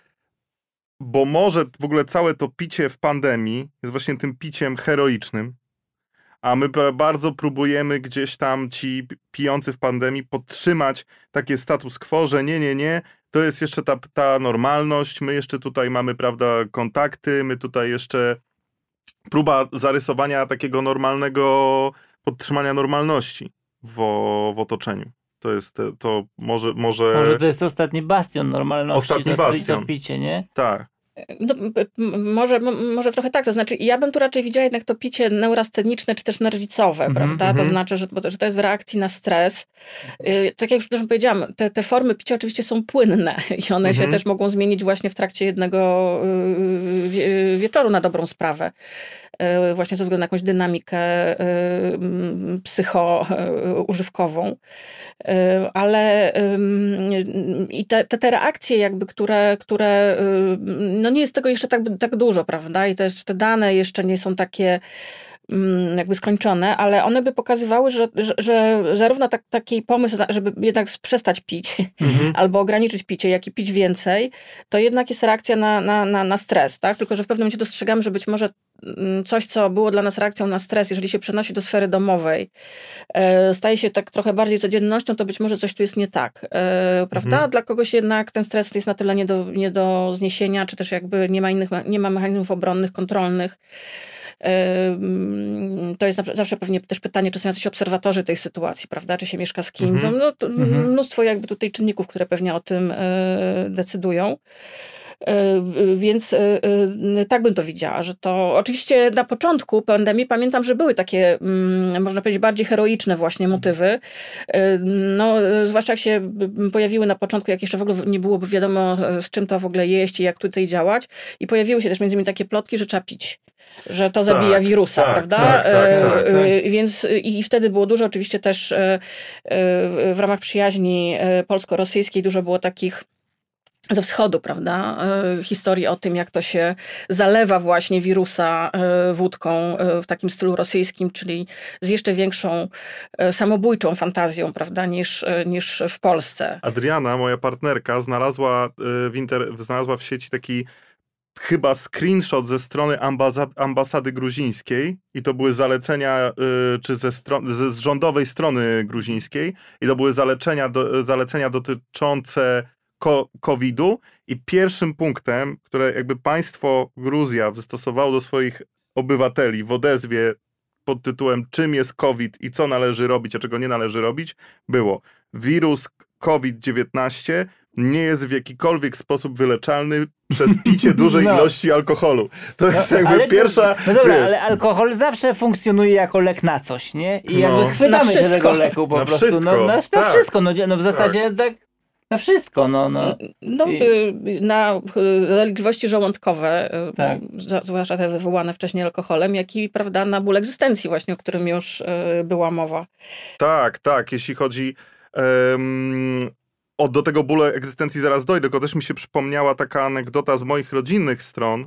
bo może w ogóle całe to picie w pandemii jest właśnie tym piciem heroicznym, a my bardzo próbujemy gdzieś tam ci pijący w pandemii podtrzymać takie status quo, że nie, nie, nie, to jest jeszcze ta, ta normalność, my jeszcze tutaj mamy, prawda, kontakty, my tutaj jeszcze próba zarysowania takiego normalnego, podtrzymania normalności w, w otoczeniu. To jest, to może... Może, może to jest ostatni bastion normalności. Ostatni to, bastion. To picie, nie? Tak. No, może, może trochę tak, to znaczy ja bym tu raczej widziała jednak to picie neurasceniczne czy też nerwicowe, mm-hmm, prawda? Mm-hmm. To znaczy, że, że to jest w reakcji na stres. Yy, tak jak już też powiedziałam, te, te formy picia oczywiście są płynne i one mm-hmm. się też mogą zmienić właśnie w trakcie jednego yy, wie, wieczoru na dobrą sprawę. Yy, właśnie ze względu na jakąś dynamikę yy, psycho-używkową. Yy, ale yy, i te, te, te reakcje jakby, które, które yy, no nie jest tego jeszcze tak, tak dużo, prawda? I też te dane jeszcze nie są takie jakby skończone, ale one by pokazywały, że, że, że zarówno tak, taki pomysł, żeby jednak przestać pić mhm. albo ograniczyć picie, jak i pić więcej, to jednak jest reakcja na, na, na, na stres, tak? Tylko że w pewnym momencie dostrzegamy, że być może coś, co było dla nas reakcją na stres, jeżeli się przenosi do sfery domowej, staje się tak trochę bardziej codziennością, to być może coś tu jest nie tak, prawda? Mhm. Dla kogoś jednak ten stres jest na tyle nie do, nie do zniesienia, czy też jakby nie ma innych, nie ma mechanizmów obronnych, kontrolnych. To jest zawsze pewnie też pytanie, czy są jacyś obserwatorzy tej sytuacji, prawda? Czy się mieszka z kim? Mm-hmm. No, to mm-hmm. mnóstwo jakby tutaj czynników, które pewnie o tym decydują. Więc tak bym to widziała, że to oczywiście na początku pandemii pamiętam, że były takie, można powiedzieć, bardziej heroiczne właśnie motywy. No, zwłaszcza jak się pojawiły na początku, jak jeszcze w ogóle nie byłoby wiadomo, z czym to w ogóle jeść i jak tutaj działać. I pojawiły się też między innymi takie plotki, że trzeba pić. Że to zabija tak, wirusa, tak, prawda? Tak, tak, tak, tak. Więc i wtedy było dużo, oczywiście też w ramach przyjaźni polsko-rosyjskiej dużo było takich ze wschodu, prawda? Historii o tym, jak to się zalewa właśnie wirusa wódką w takim stylu rosyjskim, czyli z jeszcze większą samobójczą fantazją, prawda, niż, niż w Polsce. Adriana, moja partnerka, znalazła w, inter... znalazła w sieci taki chyba screenshot ze strony ambasad... ambasady gruzińskiej i to były zalecenia, czy ze, stron... ze z rządowej strony gruzińskiej i to były zalecenia, do... zalecenia dotyczące kowida i pierwszym punktem, które jakby państwo Gruzja wystosowało do swoich obywateli w odezwie pod tytułem czym jest COVID i co należy robić, a czego nie należy robić, było wirus COVID dziewiętnaście nie jest w jakikolwiek sposób wyleczalny przez picie dużej no. ilości alkoholu. To jest no, jakby pierwsza... No dobra, wiesz, ale alkohol zawsze funkcjonuje jako lek na coś, nie? I jakby no. chwytamy się tego leku po na prostu. Wszystko. No, na, na tak. wszystko. No, no w zasadzie tak... tak na wszystko, no. No, no I... na dolegliwości żołądkowe, tak. zwłaszcza te wywołane wcześniej alkoholem, jak i, prawda, na ból egzystencji właśnie, o którym już była mowa. Tak, tak. Jeśli chodzi um, o do tego bólu egzystencji zaraz dojdę, tylko też mi się przypomniała taka anegdota z moich rodzinnych stron,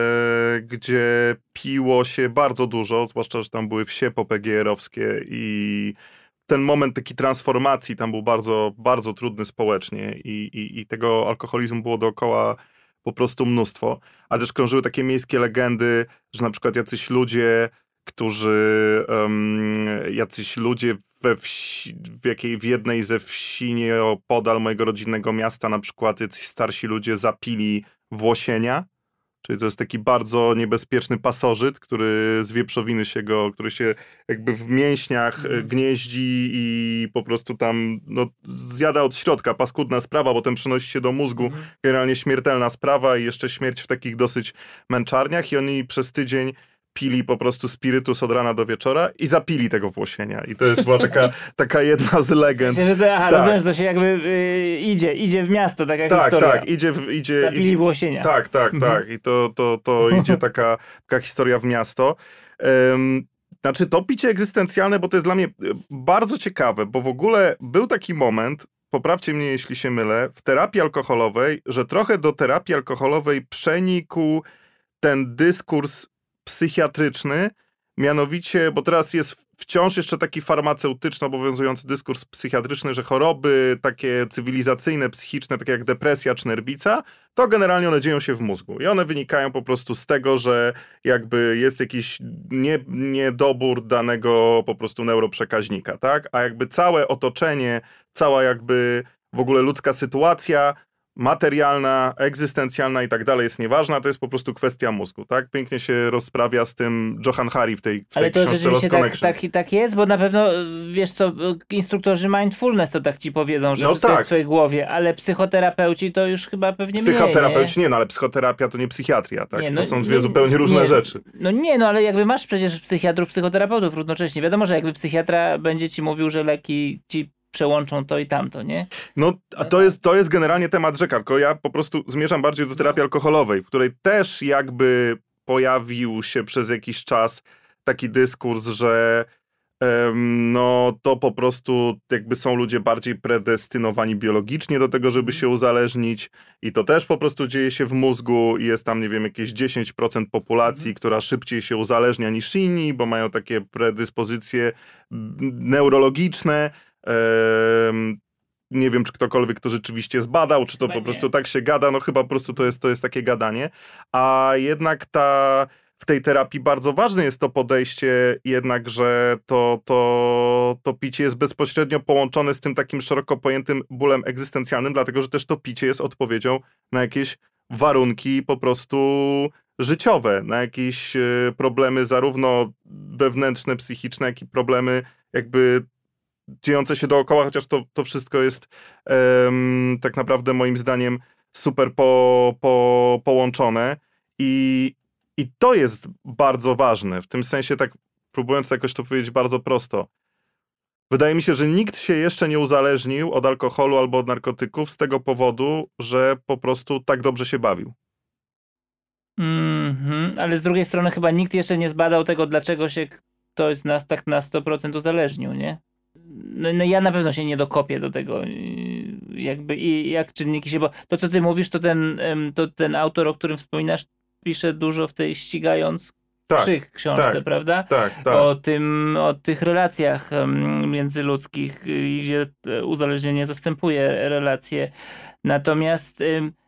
e, gdzie piło się bardzo dużo, zwłaszcza, że tam były wsie popegierowskie i ten moment takiej transformacji tam był bardzo, bardzo trudny społecznie i, i, i tego alkoholizmu było dookoła po prostu mnóstwo. Ale też krążyły takie miejskie legendy, że na przykład jacyś ludzie, którzy, um, jacyś ludzie we wsi, w, jakiej, w jednej ze wsi nieopodal mojego rodzinnego miasta, na przykład jacyś starsi ludzie zapili włosienia. Czyli to jest taki bardzo niebezpieczny pasożyt, który z wieprzowiny się go, który się jakby w mięśniach mm. gnieździ i po prostu tam no, zjada od środka. Paskudna sprawa, potem przenosi się do mózgu. Mm. Generalnie śmiertelna sprawa i jeszcze śmierć w takich dosyć męczarniach i oni przez tydzień pili po prostu spirytus od rana do wieczora i zapili tego włosienia. I to jest była taka, taka jedna z legend. Myślę, że to, aha, tak. rozumiem, że to się jakby yy, idzie, idzie w miasto, taka tak, historia. Tak, idzie w, idzie, zapili idzie, włosienia. Tak, tak, mhm. tak. I to, to, to idzie taka, taka historia w miasto. Um, znaczy to picie egzystencjalne, bo to jest dla mnie bardzo ciekawe, bo w ogóle był taki moment, poprawcie mnie jeśli się mylę, w terapii alkoholowej, że trochę do terapii alkoholowej przenikł ten dyskurs psychiatryczny, mianowicie, bo teraz jest wciąż jeszcze taki farmaceutyczno obowiązujący dyskurs psychiatryczny, że choroby takie cywilizacyjne, psychiczne, takie jak depresja czy nerwica, to generalnie one dzieją się w mózgu i one wynikają po prostu z tego, że jakby jest jakiś nie, niedobór danego po prostu neuroprzekaźnika, tak? A jakby całe otoczenie, cała jakby w ogóle ludzka sytuacja materialna, egzystencjalna i tak dalej jest nieważna, to jest po prostu kwestia mózgu, tak? Pięknie się rozprawia z tym Johann Hari w tej, w tej Ale to książce rzeczywiście tak, tak, tak jest, bo na pewno, wiesz co, instruktorzy mindfulness to tak ci powiedzą, że no wszystko tak. jest w twojej głowie, ale psychoterapeuci to już chyba pewnie mniej, Psychoterapeuci nie? nie, no ale psychoterapia to nie psychiatria, tak? Nie, no, to są dwie nie, zupełnie różne nie, rzeczy. No nie, no ale jakby masz przecież psychiatrów, psychoterapeutów równocześnie. Wiadomo, że jakby psychiatra będzie ci mówił, że leki ci przełączą to i tamto, nie? No, a to jest, to jest generalnie temat rzeka, tylko ja po prostu zmierzam bardziej do terapii alkoholowej, w której też jakby pojawił się przez jakiś czas taki dyskurs, że um, no to po prostu jakby są ludzie bardziej predestynowani biologicznie do tego, żeby się uzależnić i to też po prostu dzieje się w mózgu i jest tam, nie wiem, jakieś dziesięć procent populacji, mhm. która szybciej się uzależnia niż inni, bo mają takie predyspozycje neurologiczne. Um, nie wiem, czy ktokolwiek to rzeczywiście zbadał, czy to chyba po prostu nie. tak się gada, no chyba po prostu to jest, to jest takie gadanie, a jednak ta, w tej terapii bardzo ważne jest to podejście jednak, że to, to, to picie jest bezpośrednio połączone z tym takim szeroko pojętym bólem egzystencjalnym, dlatego, że też to picie jest odpowiedzią na jakieś warunki po prostu życiowe, na jakieś problemy zarówno wewnętrzne, psychiczne, jak i problemy jakby dziejące się dookoła, chociaż to, to wszystko jest um, tak naprawdę moim zdaniem super po, po, połączone i, i to jest bardzo ważne, w tym sensie tak próbując jakoś to powiedzieć bardzo prosto. Wydaje mi się, że nikt się jeszcze nie uzależnił od alkoholu albo od narkotyków z tego powodu, że po prostu tak dobrze się bawił. Mm-hmm, ale z drugiej strony chyba nikt jeszcze nie zbadał tego, dlaczego się ktoś z nas tak na sto procent uzależnił, nie? No, no ja na pewno się nie dokopię do tego, jakby i jak czynniki się, bo to co ty mówisz, to ten, to ten autor, o którym wspominasz, pisze dużo w tej ścigając tak, krzyk książce, tak, prawda? Tak, tak. O tym, o tych relacjach międzyludzkich, gdzie uzależnienie zastępuje relacje. Natomiast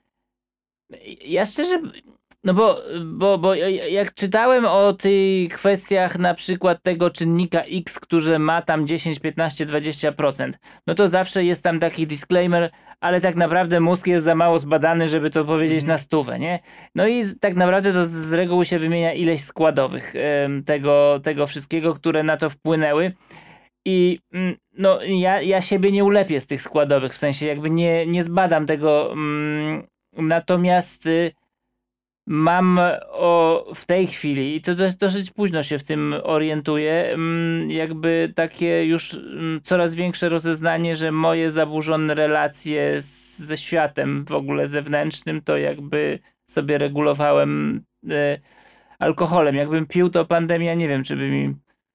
ja szczerze, no bo, bo, bo jak czytałem o tych kwestiach na przykład tego czynnika X, który ma tam dziesięć, piętnaście, dwadzieścia procent, no to zawsze jest tam taki disclaimer, ale tak naprawdę mózg jest za mało zbadany, żeby to powiedzieć mm. na stówę, nie? No i tak naprawdę to z reguły się wymienia ileś składowych ym, tego, tego wszystkiego, które na to wpłynęły. I no ja, ja siebie nie ulepię z tych składowych, w sensie jakby nie, nie zbadam tego. Ym, natomiast y, mam o, w tej chwili, i to dość, dosyć późno się w tym orientuję, jakby takie już coraz większe rozeznanie, że moje zaburzone relacje z, ze światem w ogóle zewnętrznym, to jakby sobie regulowałem e, alkoholem. Jakbym pił, to pandemia nie wiem, czy by mi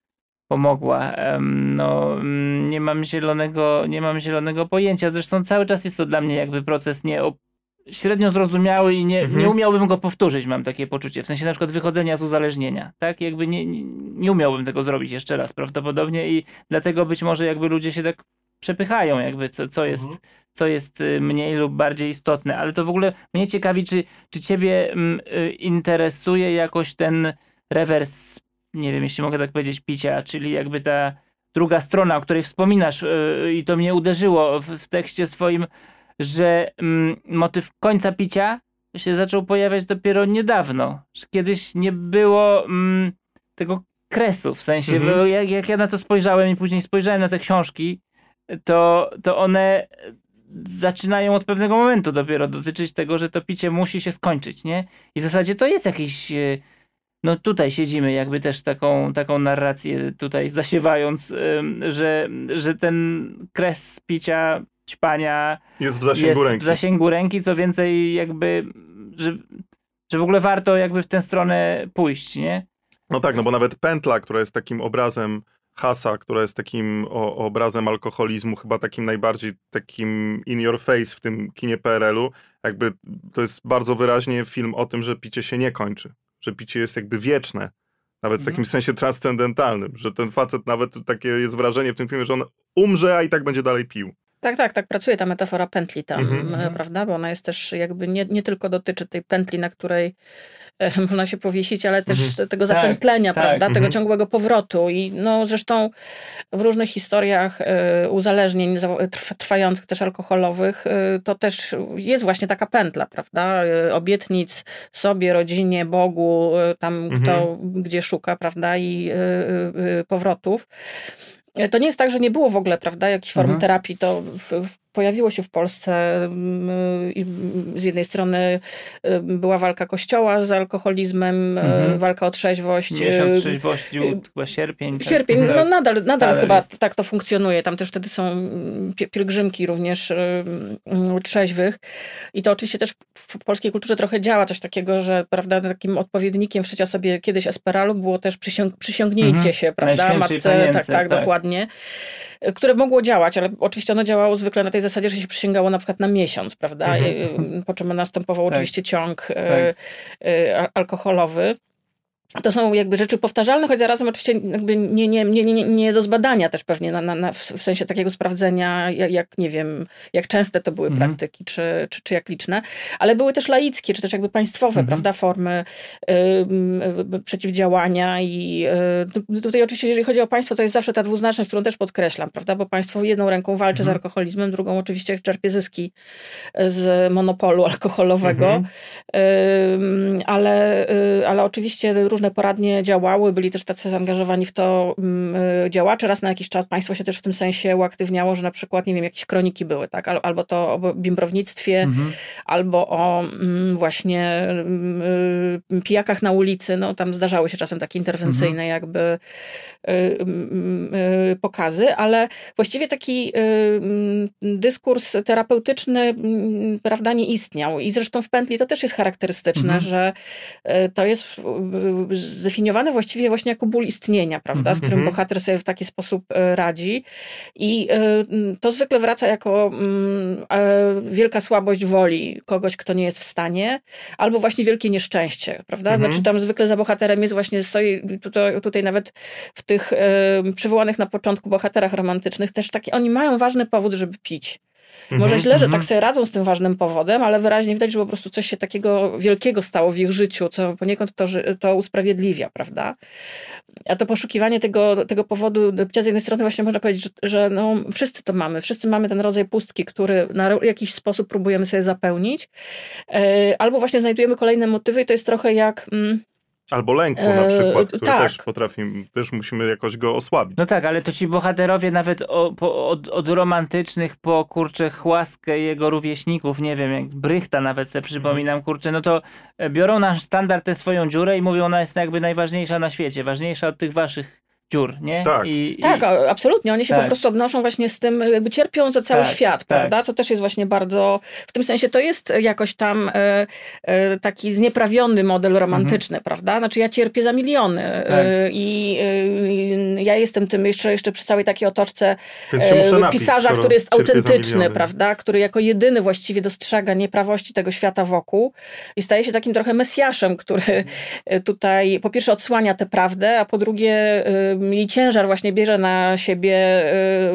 pomogła. No, nie mam zielonego, nie mam zielonego pojęcia. Zresztą cały czas jest to dla mnie jakby proces nie średnio zrozumiały i nie, mhm. nie umiałbym go powtórzyć, mam takie poczucie. W sensie na przykład wychodzenia z uzależnienia. Tak? Jakby nie, nie, nie umiałbym tego zrobić jeszcze raz prawdopodobnie i dlatego być może jakby ludzie się tak przepychają, jakby co, co, jest, mhm. co jest mniej lub bardziej istotne. Ale to w ogóle mnie ciekawi, czy, czy ciebie m, interesuje jakoś ten rewers, nie wiem, jeśli mogę tak powiedzieć, picia, czyli jakby ta druga strona, o której wspominasz yy, i to mnie uderzyło w, w tekście swoim, że mm, motyw końca picia się zaczął pojawiać dopiero niedawno. Że kiedyś nie było mm, tego kresu, w sensie, mhm. bo jak, jak ja na to spojrzałem i później spojrzałem na te książki, to, to one zaczynają od pewnego momentu dopiero dotyczyć tego, że to picie musi się skończyć, nie? I w zasadzie to jest jakiś... No tutaj siedzimy jakby też taką, taką narrację tutaj zasiewając, że, że ten kres picia, ćpania jest w zasięgu jest ręki. w zasięgu ręki, co więcej jakby, że, że w ogóle warto jakby w tę stronę pójść, nie? No tak, no bo nawet Pętla, która jest takim obrazem Hasa, która jest takim o, obrazem alkoholizmu, chyba takim najbardziej takim in your face w tym kinie P R L-u, jakby to jest bardzo wyraźnie film o tym, że picie się nie kończy, że picie jest jakby wieczne, nawet w takim mhm. sensie transcendentalnym, że ten facet nawet takie jest wrażenie w tym filmie, że on umrze, a i tak będzie dalej pił. Tak, tak, tak pracuje ta metafora pętli tam, mm-hmm. prawda, bo ona jest też jakby nie, nie tylko dotyczy tej pętli, na której e, można się powiesić, ale też mm-hmm. tego zapętlenia, tak, prawda, tak. tego mm-hmm. ciągłego powrotu i no zresztą w różnych historiach e, uzależnień trwających też alkoholowych, e, to też jest właśnie taka pętla, prawda, e, obietnic sobie, rodzinie, Bogu, e, tam mm-hmm. kto gdzie szuka, prawda, i e, e, powrotów. To nie jest tak, że nie było w ogóle, prawda, jakichś form mhm. terapii, to w, w, pojawiło się w Polsce i z jednej strony była walka Kościoła z alkoholizmem, mhm. walka o trzeźwość. Miesiąc trzeźwości, chyba sierpień. Tak? Sierpień, no nadal, nadal chyba jest. Tak to funkcjonuje. Tam też wtedy są pielgrzymki również trzeźwych i to oczywiście też w polskiej kulturze trochę działa coś takiego, że prawda, takim odpowiednikiem wszycia sobie kiedyś esperalu było też przysiąg, przysiągnięcie mhm. się, prawda, matce, panience, tak, tak, tak, dokładnie, które mogło działać, ale oczywiście ono działało zwykle na tej zasadzie, że się przysięgało na przykład na miesiąc, prawda, mhm. po czym następował tak. oczywiście ciąg tak. alkoholowy. To są jakby rzeczy powtarzalne, choć zarazem oczywiście jakby nie, nie, nie, nie, nie do zbadania też pewnie, na, na, na, w sensie takiego sprawdzenia, jak, jak nie wiem, jak częste to były mhm. praktyki, czy, czy, czy jak liczne, ale były też laickie, czy też jakby państwowe, mhm. prawda, formy y, y, przeciwdziałania i y, tutaj oczywiście, jeżeli chodzi o państwo, to jest zawsze ta dwuznaczność, którą też podkreślam, prawda, bo państwo jedną ręką walczy mhm. z alkoholizmem, drugą oczywiście czerpie zyski z monopolu alkoholowego, mhm. y, ale, y, ale oczywiście różne różne poradnie działały, byli też tacy zaangażowani w to działacze. Raz na jakiś czas państwo się też w tym sensie uaktywniało, że na przykład, nie wiem, jakieś kroniki były, tak? Albo to o bimbrownictwie, mhm. albo o właśnie pijakach na ulicy. No tam zdarzały się czasem takie interwencyjne mhm. jakby pokazy, ale właściwie taki dyskurs terapeutyczny, prawda, nie istniał. I zresztą w Pętli to też jest charakterystyczne, mhm. że to jest zdefiniowane właściwie właśnie jako ból istnienia, prawda, z którym mhm. bohater sobie w taki sposób radzi. I to zwykle wraca jako wielka słabość woli kogoś, kto nie jest w stanie, albo właśnie wielkie nieszczęście, prawda? Mhm. Znaczy tam zwykle za bohaterem jest właśnie, stoi tutaj, tutaj nawet w tych przywołanych na początku bohaterach romantycznych też takie, oni mają ważny powód, żeby pić. Może źle, że tak sobie radzą z tym ważnym powodem, ale wyraźnie widać, że po prostu coś się takiego wielkiego stało w ich życiu, co poniekąd to, to usprawiedliwia, prawda? A to poszukiwanie tego, tego powodu, z jednej strony właśnie można powiedzieć, że, że no, wszyscy to mamy. Wszyscy mamy ten rodzaj pustki, który na jakiś sposób próbujemy sobie zapełnić. Albo właśnie znajdujemy kolejne motywy i to jest trochę jak... Mm, Albo lęku na przykład, który tak. też potrafi, też musimy jakoś go osłabić. No tak, ale to ci bohaterowie nawet o, po, od, od romantycznych po, kurczę, Chłaskę i jego rówieśników, nie wiem, jak Brychta nawet sobie przypominam, mm. kurczę, no to biorą na sztandar tę swoją dziurę i mówią, ona jest jakby najważniejsza na świecie, ważniejsza od tych waszych dziur, nie? Tak, I, tak i... absolutnie. Oni się tak. po prostu obnoszą właśnie z tym, jakby cierpią za cały tak, świat, prawda? Tak. Co też jest właśnie bardzo, w tym sensie to jest jakoś tam e, e, taki znieprawiony model romantyczny, mhm. prawda? Znaczy ja cierpię za miliony tak. e, i e, ja jestem tym jeszcze, jeszcze przy całej takiej otoczce e, napić, pisarza, który jest autentyczny, prawda? Który jako jedyny właściwie dostrzega nieprawości tego świata wokół i staje się takim trochę mesjaszem, który tutaj po pierwsze odsłania tę prawdę, a po drugie e, jej ciężar właśnie bierze na siebie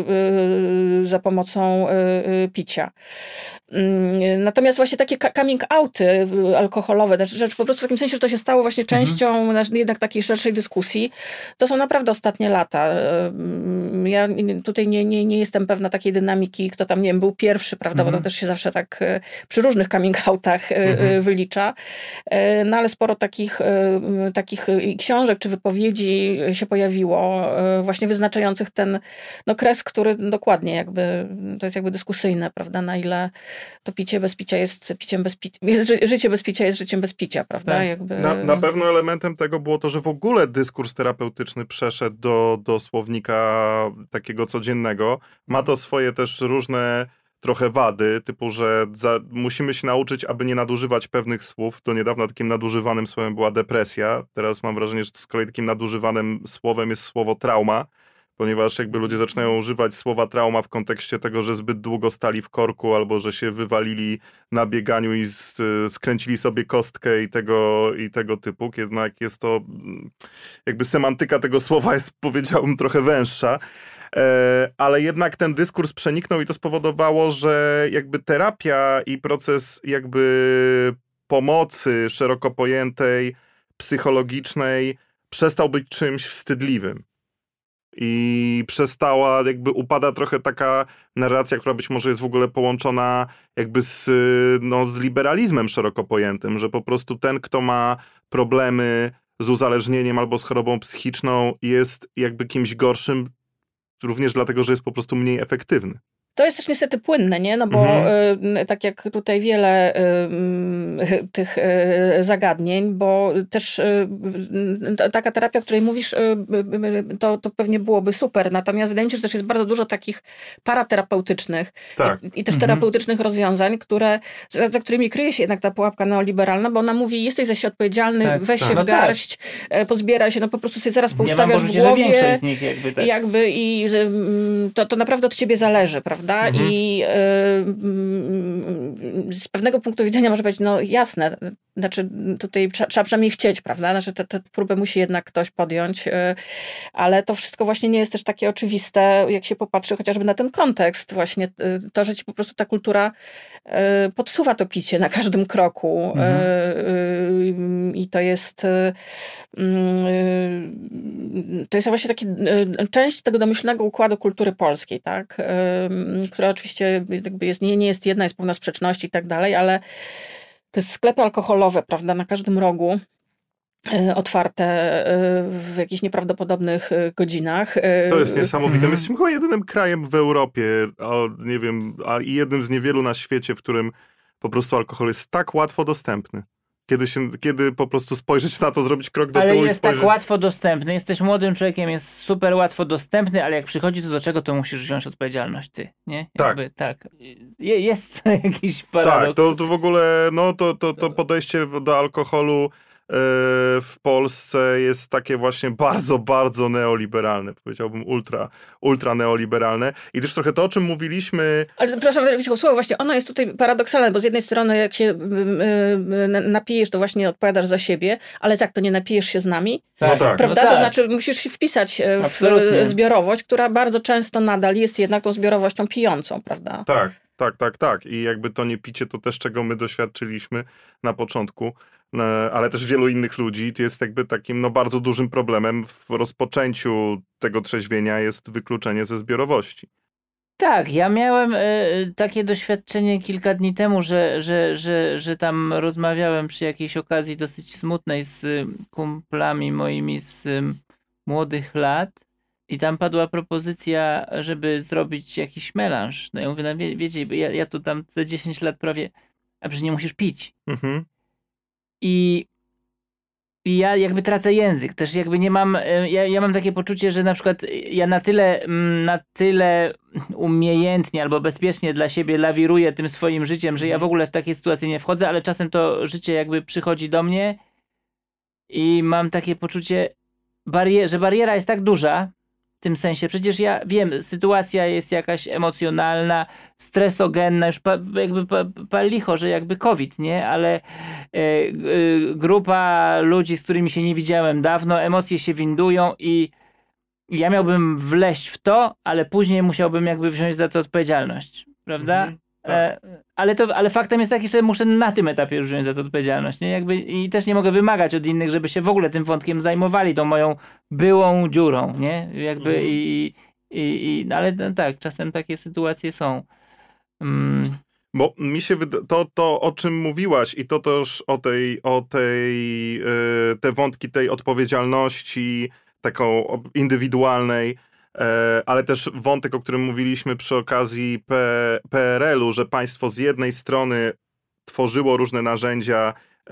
za pomocą picia. Natomiast właśnie takie coming outy alkoholowe, rzecz po prostu w takim sensie, że to się stało właśnie częścią mhm. jednak takiej szerszej dyskusji, to są naprawdę ostatnie lata. Ja tutaj nie, nie, nie jestem pewna takiej dynamiki, kto tam, nie wiem, był pierwszy, prawda, mhm. bo to też się zawsze tak przy różnych coming outach mhm. wylicza. No ale sporo takich, takich książek czy wypowiedzi się pojawiło, właśnie wyznaczających ten no, kres, który dokładnie jakby, to jest jakby dyskusyjne, prawda, na ile to picie bez picia jest piciem bez picia, jest, życie bez picia jest życiem bez picia, prawda? Tak. Jakby... Na, na pewno elementem tego było to, że w ogóle dyskurs terapeutyczny przeszedł do, do słownika takiego codziennego. Ma to swoje też różne trochę wady, typu, że za, musimy się nauczyć, aby nie nadużywać pewnych słów. Do niedawna takim nadużywanym słowem była depresja. Teraz mam wrażenie, że z kolei takim nadużywanym słowem jest słowo trauma, ponieważ jakby ludzie zaczynają używać słowa trauma w kontekście tego, że zbyt długo stali w korku albo że się wywalili na bieganiu i z, skręcili sobie kostkę i tego, i tego typu. Jednak jest to, jakby semantyka tego słowa jest, powiedziałbym, trochę węższa. Ale jednak ten dyskurs przeniknął i to spowodowało, że jakby terapia i proces jakby pomocy szeroko pojętej, psychologicznej przestał być czymś wstydliwym. I przestała, jakby upada trochę taka narracja, która być może jest w ogóle połączona jakby z, no, z liberalizmem szeroko pojętym, że po prostu ten, kto ma problemy z uzależnieniem albo z chorobą psychiczną, jest jakby kimś gorszym, również dlatego, że jest po prostu mniej efektywny. To jest też niestety płynne, nie? No bo mhm. y, tak jak tutaj wiele y, tych y, zagadnień, bo też y, y, taka terapia, o której mówisz, y, y, to, to pewnie byłoby super. Natomiast wydaje mi się, że też jest bardzo dużo takich paraterapeutycznych tak. i, i też mhm. terapeutycznych rozwiązań, które, za, za którymi kryje się jednak ta pułapka neoliberalna, bo ona mówi, jesteś za się odpowiedzialny, tak, weź tak. się w no garść, tak. pozbieraj się, no po prostu sobie zaraz poustawiasz w głowie. Nie większość z nich jakby tak. Jakby i to, to naprawdę od ciebie zależy, prawda? Mhm. I y, y, z pewnego punktu widzenia może być, no jasne, znaczy tutaj trzeba, trzeba przynajmniej chcieć, prawda? Znaczy tę te, te próbę musi jednak ktoś podjąć, y, ale to wszystko właśnie nie jest też takie oczywiste, jak się popatrzy chociażby na ten kontekst właśnie, y, to, że ci po prostu ta kultura y, podsuwa to picie na każdym kroku mhm. y, y, i to jest y, y, to jest właśnie taki y, część tego domyślnego układu kultury polskiej, tak? Y, która oczywiście jakby jest, nie, nie jest jedna, jest pełna sprzeczności i tak dalej, ale te sklepy alkoholowe, prawda, na każdym rogu, otwarte w jakichś nieprawdopodobnych godzinach. To jest niesamowite. My jesteśmy chyba jedynym krajem w Europie, a nie wiem, a i jednym z niewielu na świecie, w którym po prostu alkohol jest tak łatwo dostępny. Kiedy, się, kiedy po prostu spojrzeć na to, zrobić krok do ale tyłu i jest spojrzeć... tak łatwo dostępny, jesteś młodym człowiekiem, jest super łatwo dostępny, ale jak przychodzi to do czego, to musisz wziąć odpowiedzialność ty, nie? Jakby, tak. tak. Je, jest jakiś paradoks. Tak, to, to w ogóle, no to, to, to podejście do alkoholu w Polsce jest takie właśnie bardzo, bardzo neoliberalne. Powiedziałbym ultra, ultra neoliberalne. I też trochę to, o czym mówiliśmy... Ale przepraszam, tylko słowo, właśnie ono jest tutaj paradoksalne, bo z jednej strony jak się yy, napijesz, to właśnie odpowiadasz za siebie, ale tak, to nie napijesz się z nami. Tak. No tak. Prawda? No tak. To znaczy musisz się wpisać w Absolutnie. zbiorowość, która bardzo często nadal jest jednak tą zbiorowością pijącą, prawda? Tak, tak, tak, tak. I jakby to nie picie, to też czego my doświadczyliśmy na początku, ale też wielu innych ludzi, to jest jakby takim no, bardzo dużym problemem w rozpoczęciu tego trzeźwienia jest wykluczenie ze zbiorowości. Tak, ja miałem y, takie doświadczenie kilka dni temu, że, że, że, że tam rozmawiałem przy jakiejś okazji dosyć smutnej z y, kumplami moimi z y, młodych lat i tam padła propozycja, żeby zrobić jakiś melanż. No ja mówię, no wie, wiecie, ja, ja tu tam te dziesięć lat prawie, a przecież nie musisz pić. Mhm. I, I ja jakby tracę język. Też jakby nie mam, ja, ja mam takie poczucie, że na przykład ja na tyle, na tyle umiejętnie albo bezpiecznie dla siebie lawiruję tym swoim życiem, że ja w ogóle w takie sytuacje nie wchodzę, ale czasem to życie jakby przychodzi do mnie i mam takie poczucie, barier- że bariera jest tak duża, w tym sensie, przecież ja wiem, sytuacja jest jakaś emocjonalna, stresogenna, już pa, jakby pa, pa licho, że jakby COVID, nie? Ale e, e, grupa ludzi, z którymi się nie widziałem dawno, emocje się windują i ja miałbym wleźć w to, ale później musiałbym jakby wziąć za to odpowiedzialność, prawda? Mhm, tak. e, ale, to, ale faktem jest taki, że muszę na tym etapie już wziąć za to odpowiedzialność, nie? Jakby, i też nie mogę wymagać od innych, żeby się w ogóle tym wątkiem zajmowali, tą moją byłą dziurą, nie? Jakby Mhm. i, i, i no ale no, tak, czasem takie sytuacje są. Mm. Bo mi się wyda- to, to, o czym mówiłaś i to też o tej, o tej, yy, te wątki tej odpowiedzialności, taką indywidualnej, yy, ale też wątek, o którym mówiliśmy przy okazji P- PRL-u, że państwo z jednej strony tworzyło różne narzędzia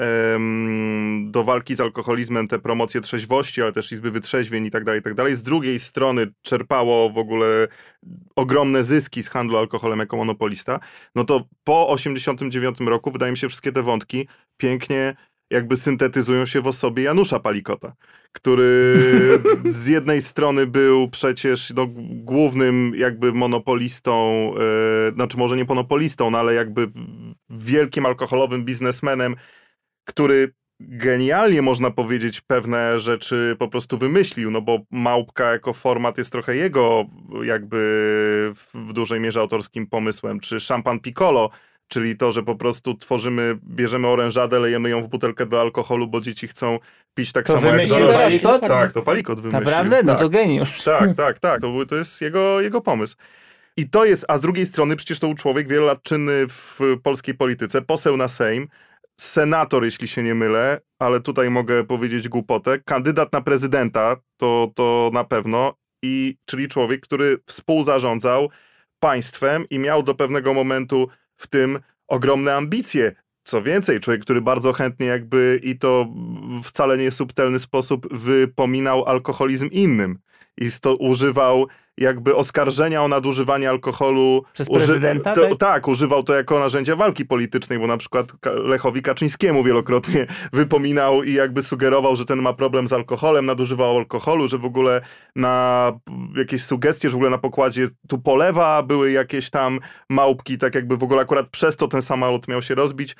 ym, do walki z alkoholizmem, te promocje trzeźwości, ale też izby wytrzeźwień i tak dalej, i tak dalej. Z drugiej strony czerpało w ogóle ogromne zyski z handlu alkoholem jako monopolista. No to po osiemdziesiątym dziewiątym roku, wydaje mi się, wszystkie te wątki pięknie jakby syntetyzują się w osobie Janusza Palikota, który z jednej strony był przecież no, głównym jakby monopolistą, yy, znaczy może nie monopolistą, no ale jakby wielkim alkoholowym biznesmenem, który genialnie, można powiedzieć, pewne rzeczy po prostu wymyślił, no bo Małpka jako format jest trochę jego jakby w dużej mierze autorskim pomysłem, czy Szampan Piccolo, czyli to, że po prostu tworzymy, bierzemy orężadę, lejemy ją w butelkę do alkoholu, bo dzieci chcą pić tak To samo jak wymyślił dorośli. Palikot? Tak, to Palikot wymyślił. Naprawdę? No tak. to geniusz. Tak, tak, tak. To, był, to jest jego, jego pomysł. I to jest, a z drugiej strony przecież to był człowiek wiele lat czynny w polskiej polityce, poseł na Sejm, senator, jeśli się nie mylę, ale tutaj mogę powiedzieć głupotę, kandydat na prezydenta, to, to na pewno, i czyli człowiek, który współzarządzał państwem i miał do pewnego momentu w tym ogromne ambicje. Co więcej, człowiek, który bardzo chętnie jakby i to wcale nie subtelny sposób wypominał alkoholizm innym i to używał jakby oskarżenia o nadużywanie alkoholu. Przez prezydenta? Uży... To, tak? tak, używał to jako narzędzia walki politycznej, bo na przykład Lechowi Kaczyńskiemu wielokrotnie wypominał i jakby sugerował, że ten ma problem z alkoholem, nadużywał alkoholu, że w ogóle na jakieś sugestie, że w ogóle na pokładzie Tupolewa były jakieś tam małpki, tak jakby w ogóle akurat przez to ten samolot miał się rozbić.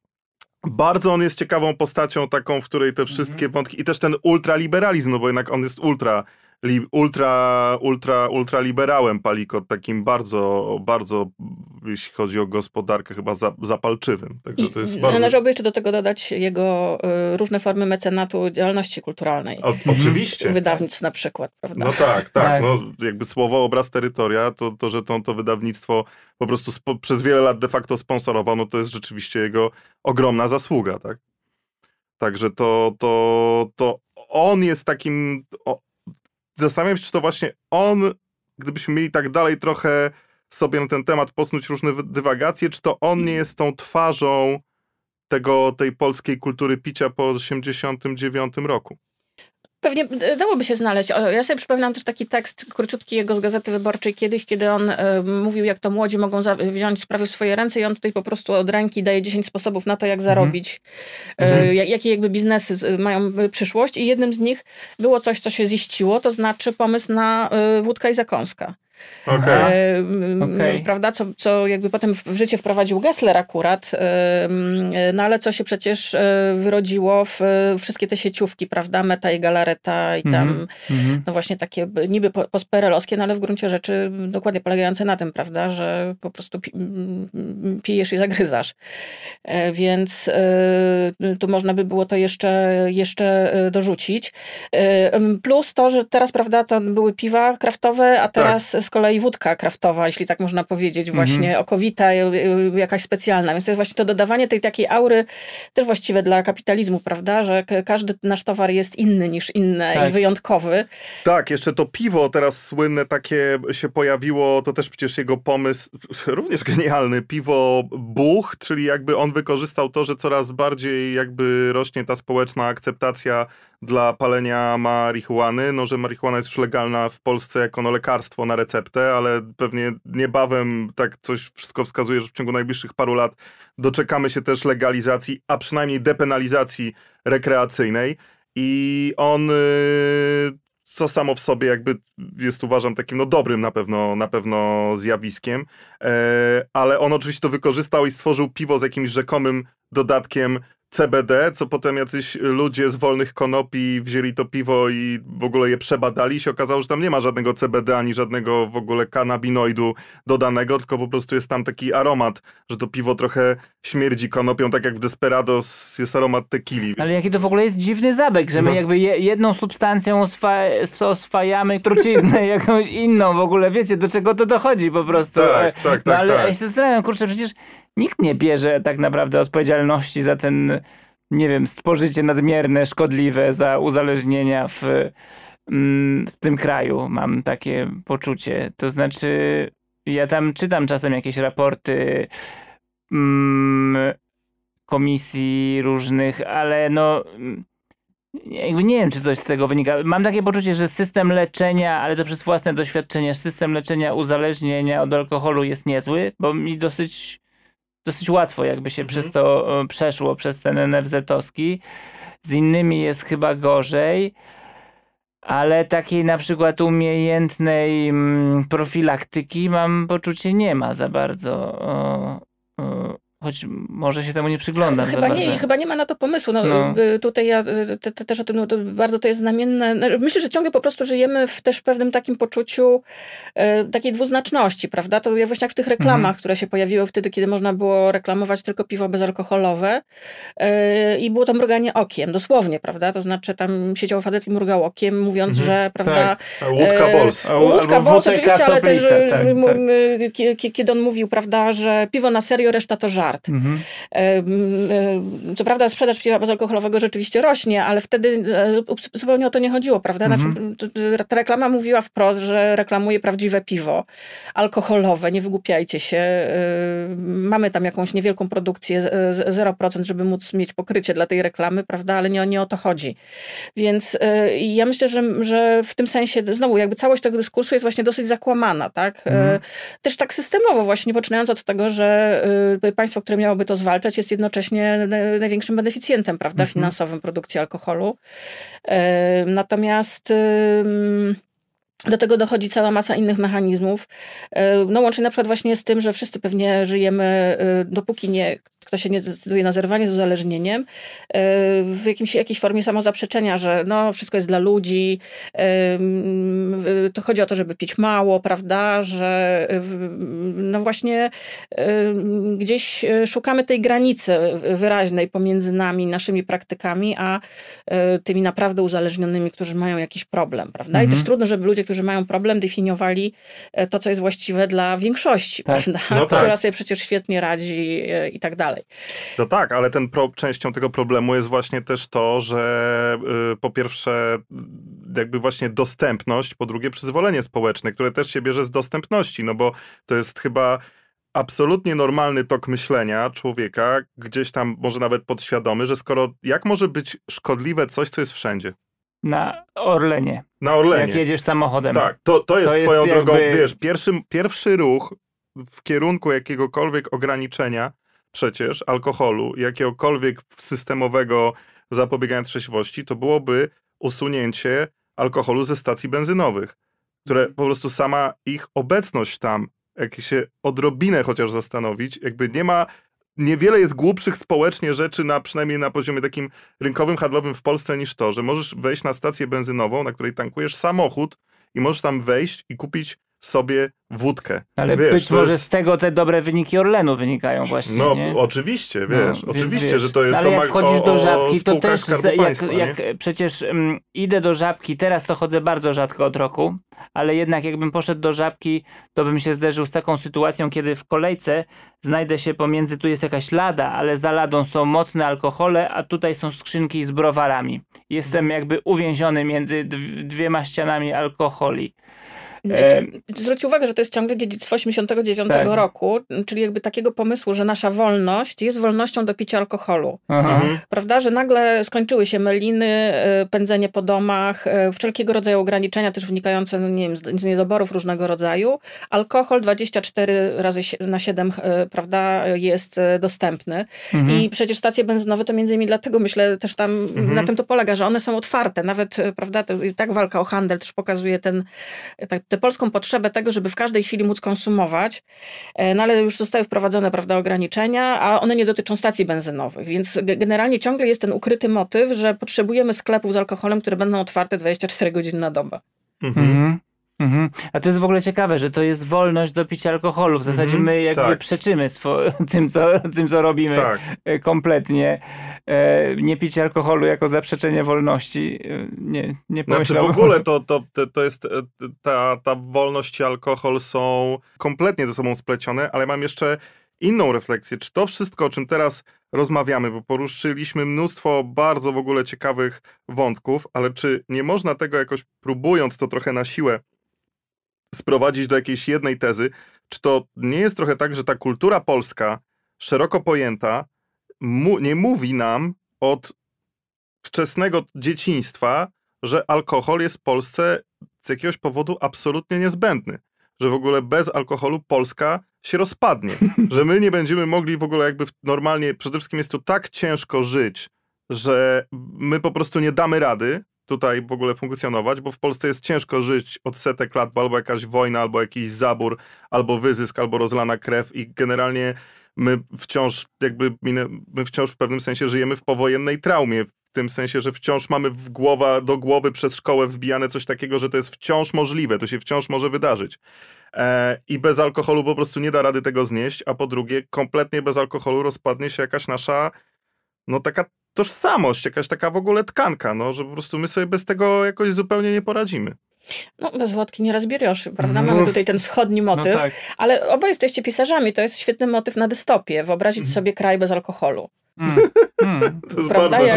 Bardzo on jest ciekawą postacią taką, w której te wszystkie wątki i też ten ultraliberalizm, no bo jednak on jest ultra Li, ultra, ultra, ultraliberałem Palikot, takim bardzo, bardzo, jeśli chodzi o gospodarkę, chyba za, zapalczywym. Także to jest bardzo... Należałoby jeszcze do tego dodać jego y, różne formy mecenatu działalności kulturalnej. O, oczywiście. Wydawnictw na przykład, prawda? No tak, tak. Tak. No, jakby słowo obraz terytoria, to, to że to, to wydawnictwo po prostu spo, przez wiele lat de facto sponsorował, no to jest rzeczywiście jego ogromna zasługa, tak? Także to, to, to on jest takim... O, zastanawiam się, czy to właśnie on, gdybyśmy mieli tak dalej trochę sobie na ten temat posnuć różne dywagacje, czy to on nie jest tą twarzą tego, tej polskiej kultury picia po osiemdziesiątym dziewiątym roku. Pewnie dałoby się znaleźć. Ja sobie przypominam też taki tekst króciutki jego z Gazety Wyborczej kiedyś, kiedy on y, mówił, jak to młodzi mogą za- wziąć sprawy w swoje ręce i on tutaj po prostu od ręki daje dziesięć sposobów na to, jak zarobić, mm-hmm. y, jakie jakby biznesy z, mają przyszłość i jednym z nich było coś, co się ziściło, to znaczy pomysł na y, wódka i zakąska. Okay. E, okay. Prawda, co, co jakby potem w życie wprowadził Gessler akurat, e, no ale co się przecież wyrodziło w wszystkie te sieciówki, prawda, Meta i Galareta i tam, mm-hmm. no właśnie takie niby postperelowskie, no ale w gruncie rzeczy dokładnie polegające na tym, prawda, że po prostu pi, pijesz i zagryzasz. E, więc e, tu można by było to jeszcze, jeszcze dorzucić. E, plus to, że teraz, prawda, to były piwa kraftowe, a teraz tak. z kolei wódka kraftowa, jeśli tak można powiedzieć, właśnie mhm. okowita, jakaś specjalna. Więc to jest właśnie to dodawanie tej takiej aury też właściwe dla kapitalizmu, prawda, że każdy nasz towar jest inny niż inny tak. i wyjątkowy. Tak, jeszcze to piwo teraz słynne takie się pojawiło, to też przecież jego pomysł, również genialny, piwo Buch, czyli jakby on wykorzystał to, że coraz bardziej jakby rośnie ta społeczna akceptacja dla palenia marihuany, no że marihuana jest już legalna w Polsce jako no, lekarstwo na receptę, ale pewnie niebawem tak coś wszystko wskazuje, że w ciągu najbliższych paru lat doczekamy się też legalizacji, a przynajmniej depenalizacji rekreacyjnej i on, co samo w sobie jakby jest uważam takim no dobrym na pewno, na pewno zjawiskiem, ale on oczywiście to wykorzystał i stworzył piwo z jakimś rzekomym dodatkiem C B D, co potem jacyś ludzie z wolnych konopi wzięli to piwo i w ogóle je przebadali i się okazało, że tam nie ma żadnego C B D ani żadnego w ogóle kanabinoidu dodanego, tylko po prostu jest tam taki aromat, że to piwo trochę śmierdzi konopią, tak jak w Desperados jest aromat tequili. Ale jaki to w ogóle jest dziwny zabieg, że my no. jakby je, jedną substancją oswa- oswajamy truciznę jakąś inną w ogóle, wiecie, do czego to dochodzi po prostu. Tak, tak, tak. No ale tak. ja się zastanawiam, kurczę, przecież nikt nie bierze tak naprawdę odpowiedzialności za ten, nie wiem, spożycie nadmierne, szkodliwe, za uzależnienia w, w tym kraju. Mam takie poczucie. To znaczy, ja tam czytam czasem jakieś raporty mm, komisji różnych, ale no jakby nie wiem, czy coś z tego wynika. Mam takie poczucie, że system leczenia, ale to przez własne doświadczenie, system leczenia uzależnienia od alkoholu jest niezły, bo mi dosyć dosyć łatwo jakby się mhm. przez to przeszło, przez ten N F Z-owski. Z innymi jest chyba gorzej, ale takiej na przykład umiejętnej mm, profilaktyki mam poczucie nie ma za bardzo. O, o, choć może się temu nie przyglądam. Chyba nie, chyba nie ma na to pomysłu. No, no. Tutaj ja te, te, też o tym, no, to bardzo to jest znamienne. Myślę, że ciągle po prostu żyjemy w też pewnym takim poczuciu e, takiej dwuznaczności, prawda? To ja właśnie jak w tych reklamach, mhm. które się pojawiły wtedy, kiedy można było reklamować tylko piwo bezalkoholowe e, i było to mruganie okiem, dosłownie, prawda? To znaczy tam siedział facet i mrugał okiem, mówiąc, mhm. że, prawda... Tak. Łódka Bols. E, Łódka Bols, oczywiście, ale też tak, m, tak. kiedy on mówił, prawda, że piwo na serio, reszta to żart. Mhm. Co prawda sprzedaż piwa bezalkoholowego rzeczywiście rośnie, ale wtedy zupełnie o to nie chodziło, prawda? Znaczy, mhm. ta reklama mówiła wprost, że reklamuje prawdziwe piwo alkoholowe, nie wygłupiajcie się. Mamy tam jakąś niewielką produkcję, zero procent, żeby móc mieć pokrycie dla tej reklamy, prawda? Ale nie, nie o to chodzi. Więc ja myślę, że, że w tym sensie znowu jakby całość tego dyskursu jest właśnie dosyć zakłamana, tak? Mhm. Też tak systemowo właśnie, poczynając od tego, że państwo, które miałoby to zwalczać, jest jednocześnie największym beneficjentem, prawda, mhm. finansowym produkcji alkoholu. Natomiast do tego dochodzi cała masa innych mechanizmów. No łącznie na przykład właśnie z tym, że wszyscy pewnie żyjemy, dopóki nie ktoś się nie zdecyduje na zerwanie z uzależnieniem, w jakimś, jakiejś formie samozaprzeczenia, że no wszystko jest dla ludzi, to chodzi o to, żeby pić mało, prawda, że no właśnie gdzieś szukamy tej granicy wyraźnej pomiędzy nami, naszymi praktykami, a tymi naprawdę uzależnionymi, którzy mają jakiś problem, prawda? Mhm. I też trudno, żeby ludzie, którzy mają problem, definiowali to, co jest właściwe dla większości, tak. prawda? No tak. Która sobie przecież świetnie radzi i tak dalej. No tak, ale ten pro, częścią tego problemu jest właśnie też to, że y, po pierwsze jakby właśnie dostępność, po drugie przyzwolenie społeczne, które też się bierze z dostępności, no bo to jest chyba absolutnie normalny tok myślenia człowieka, gdzieś tam może nawet podświadomy, że skoro, jak może być szkodliwe coś, co jest wszędzie? Na Orlenie. Na Orlenie. Jak jedziesz samochodem. Tak, to, to jest to swoją jest drogą, jakby... wiesz, pierwszy, pierwszy ruch w kierunku jakiegokolwiek ograniczenia przecież alkoholu, jakiegokolwiek systemowego zapobiegania trzeźwości, to byłoby usunięcie alkoholu ze stacji benzynowych, które po prostu sama ich obecność tam, jak się odrobinę chociaż zastanowić, jakby nie ma, niewiele jest głupszych społecznie rzeczy, na, przynajmniej na poziomie takim rynkowym, handlowym w Polsce niż to, że możesz wejść na stację benzynową, na której tankujesz samochód i możesz tam wejść i kupić sobie wódkę. Ale wiesz, być może jest... z tego te dobre wyniki Orlenu wynikają właśnie, No nie? oczywiście, wiesz, no, oczywiście, wiesz, że to jest ale to jak wchodzisz o, do Żabki, to też jak, państwa, jak przecież um, idę do Żabki, teraz to chodzę bardzo rzadko od roku, ale jednak jakbym poszedł do Żabki, to bym się zderzył z taką sytuacją, kiedy w kolejce znajdę się pomiędzy, tu jest jakaś lada, ale za ladą są mocne alkohole, a tutaj są skrzynki z browarami. Jestem jakby uwięziony między dwiema ścianami alkoholi. Zwróć uwagę, że to jest ciągle dziedzictwo osiemdziesiątego dziewiątego tak. roku, czyli jakby takiego pomysłu, że nasza wolność jest wolnością do picia alkoholu. Mhm. Prawda, że nagle skończyły się meliny, pędzenie po domach, wszelkiego rodzaju ograniczenia też wynikające, no nie wiem, z niedoborów różnego rodzaju. Alkohol dwadzieścia cztery razy na siedem, prawda, jest dostępny. Mhm. I przecież stacje benzynowe to między innymi dlatego, myślę, też tam mhm. na tym to polega, że one są otwarte. Nawet, prawda, tak walka o handel też pokazuje ten tak, tę polską potrzebę tego, żeby w każdej chwili móc konsumować, no ale już zostały wprowadzone, prawda, ograniczenia, a one nie dotyczą stacji benzynowych, więc generalnie ciągle jest ten ukryty motyw, że potrzebujemy sklepów z alkoholem, które będą otwarte dwadzieścia cztery godziny na dobę. Mhm. Mhm. Mhm. A to jest w ogóle ciekawe, że to jest wolność do picia alkoholu. W zasadzie my jakby tak. przeczymy swo- tym, co, tym, co robimy tak. kompletnie. E, nie picie alkoholu jako zaprzeczenie wolności. Nie, nie Znaczy w ogóle to, to, to jest ta, ta wolność i alkohol są kompletnie ze sobą splecione, ale mam jeszcze inną refleksję. Czy to wszystko, o czym teraz rozmawiamy, bo poruszyliśmy mnóstwo bardzo w ogóle ciekawych wątków, ale czy nie można tego jakoś, próbując to trochę na siłę sprowadzić do jakiejś jednej tezy, czy to nie jest trochę tak, że ta kultura polska, szeroko pojęta, mu, nie mówi nam od wczesnego dzieciństwa, że alkohol jest w Polsce z jakiegoś powodu absolutnie niezbędny. Że w ogóle bez alkoholu Polska się rozpadnie. Że my nie będziemy mogli w ogóle jakby normalnie, przede wszystkim jest tu tak ciężko żyć, że my po prostu nie damy rady tutaj w ogóle funkcjonować, bo w Polsce jest ciężko żyć od setek lat, bo albo jakaś wojna, albo jakiś zabór, albo wyzysk, albo rozlana krew i generalnie my wciąż jakby, my wciąż w pewnym sensie żyjemy w powojennej traumie, w tym sensie, że wciąż mamy w głowa, do głowy przez szkołę wbijane coś takiego, że to jest wciąż możliwe, to się wciąż może wydarzyć. E, I bez alkoholu po prostu nie da rady tego znieść, a po drugie kompletnie bez alkoholu rozpadnie się jakaś nasza, no taka tożsamość, jakaś taka w ogóle tkanka, no, że po prostu my sobie bez tego jakoś zupełnie nie poradzimy. No, bez wodki nie rozbieriosz, prawda? Mamy no. tutaj ten wschodni motyw, no tak. ale obaj jesteście pisarzami, to jest świetny motyw na dystopię, wyobrazić mm. sobie kraj bez alkoholu. Mm. Mm. To jest prawda? bardzo Jak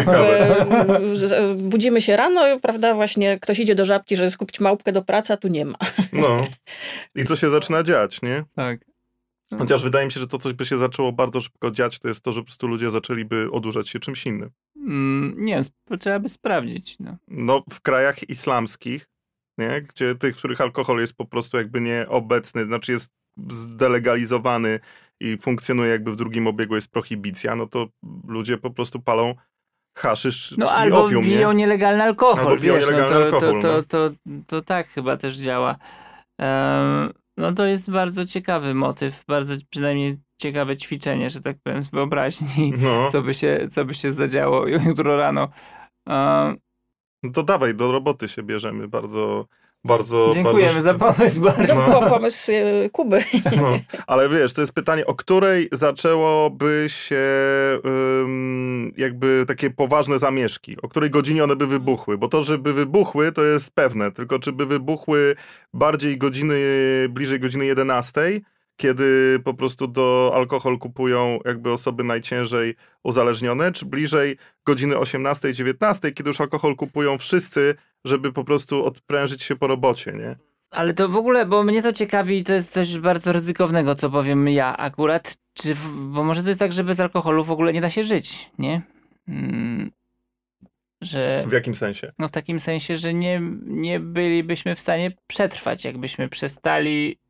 ciekawe. Budzimy się rano, prawda, właśnie ktoś idzie do Żabki, żeby skupić małpkę do pracy, a tu nie ma. No. I co się zaczyna dziać, nie? Tak. Chociaż wydaje mi się, że to coś by się zaczęło bardzo szybko dziać, to jest to, że po prostu ludzie zaczęliby odurzać się czymś innym. Mm, nie wiem, trzeba by sprawdzić. No. no, w krajach islamskich, nie? Gdzie tych, w których alkohol jest po prostu jakby nieobecny, znaczy jest zdelegalizowany i funkcjonuje jakby w drugim obiegu, jest prohibicja, no to ludzie po prostu palą haszysz, no, czyli albo opium, piją nie? nielegalny alkohol, albo piją wiesz, nielegalny no to, alkohol, to, no. to, to, to tak chyba też działa. Um, no to jest bardzo ciekawy motyw, bardzo przynajmniej ciekawe ćwiczenie, że tak powiem, z wyobraźni, no. co, by się, co by się zadziało jutro rano. Um, no to dawaj, do roboty się bierzemy, bardzo... Bardzo, Dziękujemy bardzo... za pomysł. Bardzo. To był pomysł Kuby. No, ale wiesz, to jest pytanie, o której zaczęłoby się um, jakby takie poważne zamieszki, o której godzinie one by wybuchły, bo to, żeby wybuchły, to jest pewne, tylko czy by wybuchły bardziej godziny, bliżej godziny jedenastej, kiedy po prostu do alkohol kupują jakby osoby najciężej uzależnione, czy bliżej godziny osiemnastej, dziewiętnastej, kiedy już alkohol kupują wszyscy, żeby po prostu odprężyć się po robocie, nie? Ale to w ogóle, bo mnie to ciekawi i to jest coś bardzo ryzykownego, co powiem ja akurat, czy, w, bo może to jest tak, że bez alkoholu w ogóle nie da się żyć, nie? Hmm, że... W jakim sensie? No w takim sensie, że nie, nie bylibyśmy w stanie przetrwać, jakbyśmy przestali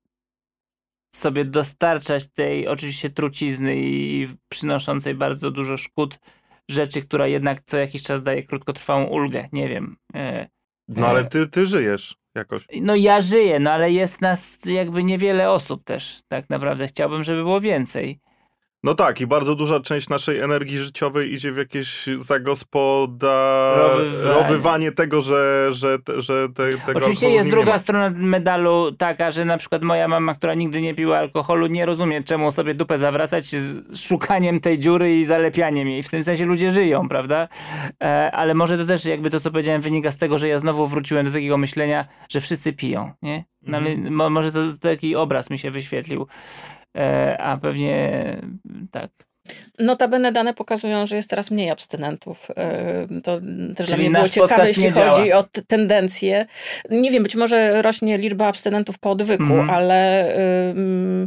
sobie dostarczać tej oczywiście trucizny i przynoszącej bardzo dużo szkód rzeczy, która jednak co jakiś czas daje krótkotrwałą ulgę, nie wiem. E, no ale ty, ty żyjesz jakoś. No ja żyję, no ale jest nas jakby niewiele osób też, tak naprawdę. Chciałbym, żeby było więcej. No tak, i bardzo duża część naszej energii życiowej idzie w jakieś zagospodarowywanie tego, że, że, że te, tego Oczywiście jest druga strona medalu taka, że na przykład moja mama, która nigdy nie piła alkoholu, nie rozumie, czemu sobie dupę zawracać z szukaniem tej dziury i zalepianiem jej. W tym sensie ludzie żyją, prawda? E, ale może to też jakby to, co powiedziałem, wynika z tego, że ja znowu wróciłem do takiego myślenia, że wszyscy piją, nie? No, ale Mhm. mo, może to taki obraz mi się wyświetlił. E, a pewnie tak. Notabene dane pokazują, że jest teraz mniej abstynentów. To też Czyli dla mnie było ciekawe, jeśli chodzi działa. o t- tendencje. Nie wiem, być może rośnie liczba abstynentów po odwyku, mm. ale ym,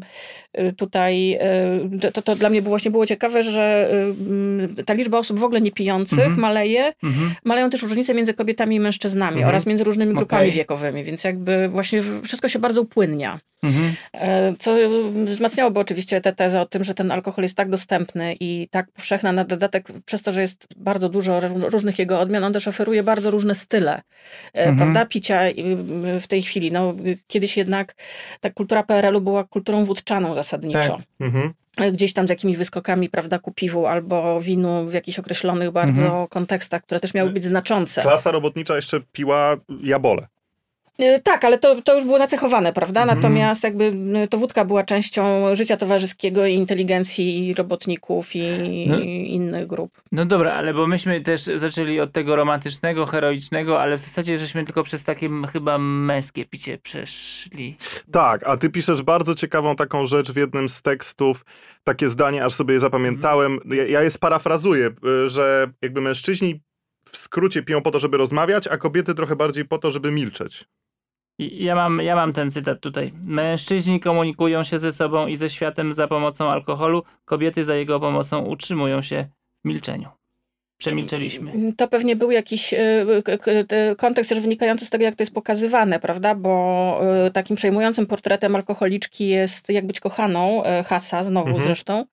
tutaj to, to, to dla mnie było, właśnie było ciekawe, że ym, ta liczba osób w ogóle nie pijących mm. maleje. Mm-hmm. Maleją też różnice między kobietami i mężczyznami mm-hmm. oraz między różnymi grupami okay. wiekowymi, więc jakby właśnie wszystko się bardzo upłynnia. Mm-hmm. Co wzmacniałoby oczywiście tę tezę o tym, że ten alkohol jest tak dostępny i tak powszechny, na dodatek przez to, że jest bardzo dużo różnych jego odmian, on też oferuje bardzo różne style, mm-hmm. prawda, picia w tej chwili. No, kiedyś jednak ta kultura P R L u była kulturą wódczaną zasadniczo. Tak. Mm-hmm. Gdzieś tam z jakimiś wyskokami, prawda, ku piwu albo winu w jakichś określonych bardzo mm-hmm. kontekstach, które też miały być znaczące. Klasa robotnicza jeszcze piła jabole. Tak, ale to, to już było nacechowane, prawda? Mm. Natomiast jakby to wódka była częścią życia towarzyskiego i inteligencji i robotników i, no, i innych grup. No dobra, ale bo myśmy też zaczęli od tego romantycznego, heroicznego, ale w zasadzie żeśmy tylko przez takie chyba męskie picie przeszli. Tak, a ty piszesz bardzo ciekawą taką rzecz w jednym z tekstów, takie zdanie, aż sobie je zapamiętałem. Mm. Ja, ja je sparafrazuję, że jakby mężczyźni w skrócie piją po to, żeby rozmawiać, a kobiety trochę bardziej po to, żeby milczeć. Ja mam, ja mam ten cytat tutaj. Mężczyźni komunikują się ze sobą i ze światem za pomocą alkoholu, kobiety za jego pomocą utrzymują się w milczeniu. Przemilczeliśmy. To pewnie był jakiś kontekst też wynikający z tego, jak to jest pokazywane, prawda? Bo takim przejmującym portretem alkoholiczki jest Jak być kochaną, Hasa znowu mhm. zresztą,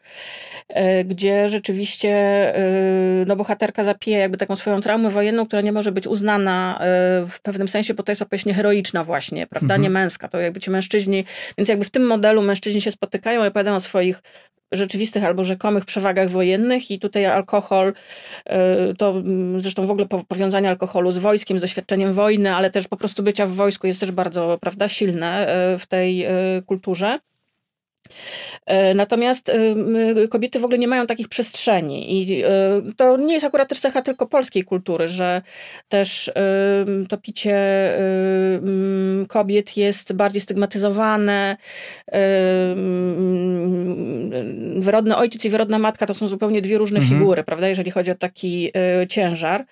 gdzie rzeczywiście no, bohaterka zapija jakby taką swoją traumę wojenną, która nie może być uznana w pewnym sensie, bo to jest opowieść nieheroiczna właśnie, prawda? Mhm. Nie męska. To jakby ci mężczyźni, więc jakby w tym modelu mężczyźni się spotykają i opowiadają o swoich rzeczywistych albo rzekomych przewagach wojennych i tutaj alkohol, to zresztą w ogóle powiązanie alkoholu z wojskiem, z doświadczeniem wojny, ale też po prostu bycia w wojsku jest też bardzo, prawda, silne w tej kulturze. Natomiast kobiety w ogóle nie mają takich przestrzeni i to nie jest akurat też cecha tylko polskiej kultury, że też to picie kobiet jest bardziej stygmatyzowane. Wyrodny ojciec i wyrodna matka to są zupełnie dwie różne mhm. figury, prawda, jeżeli chodzi o taki ciężar.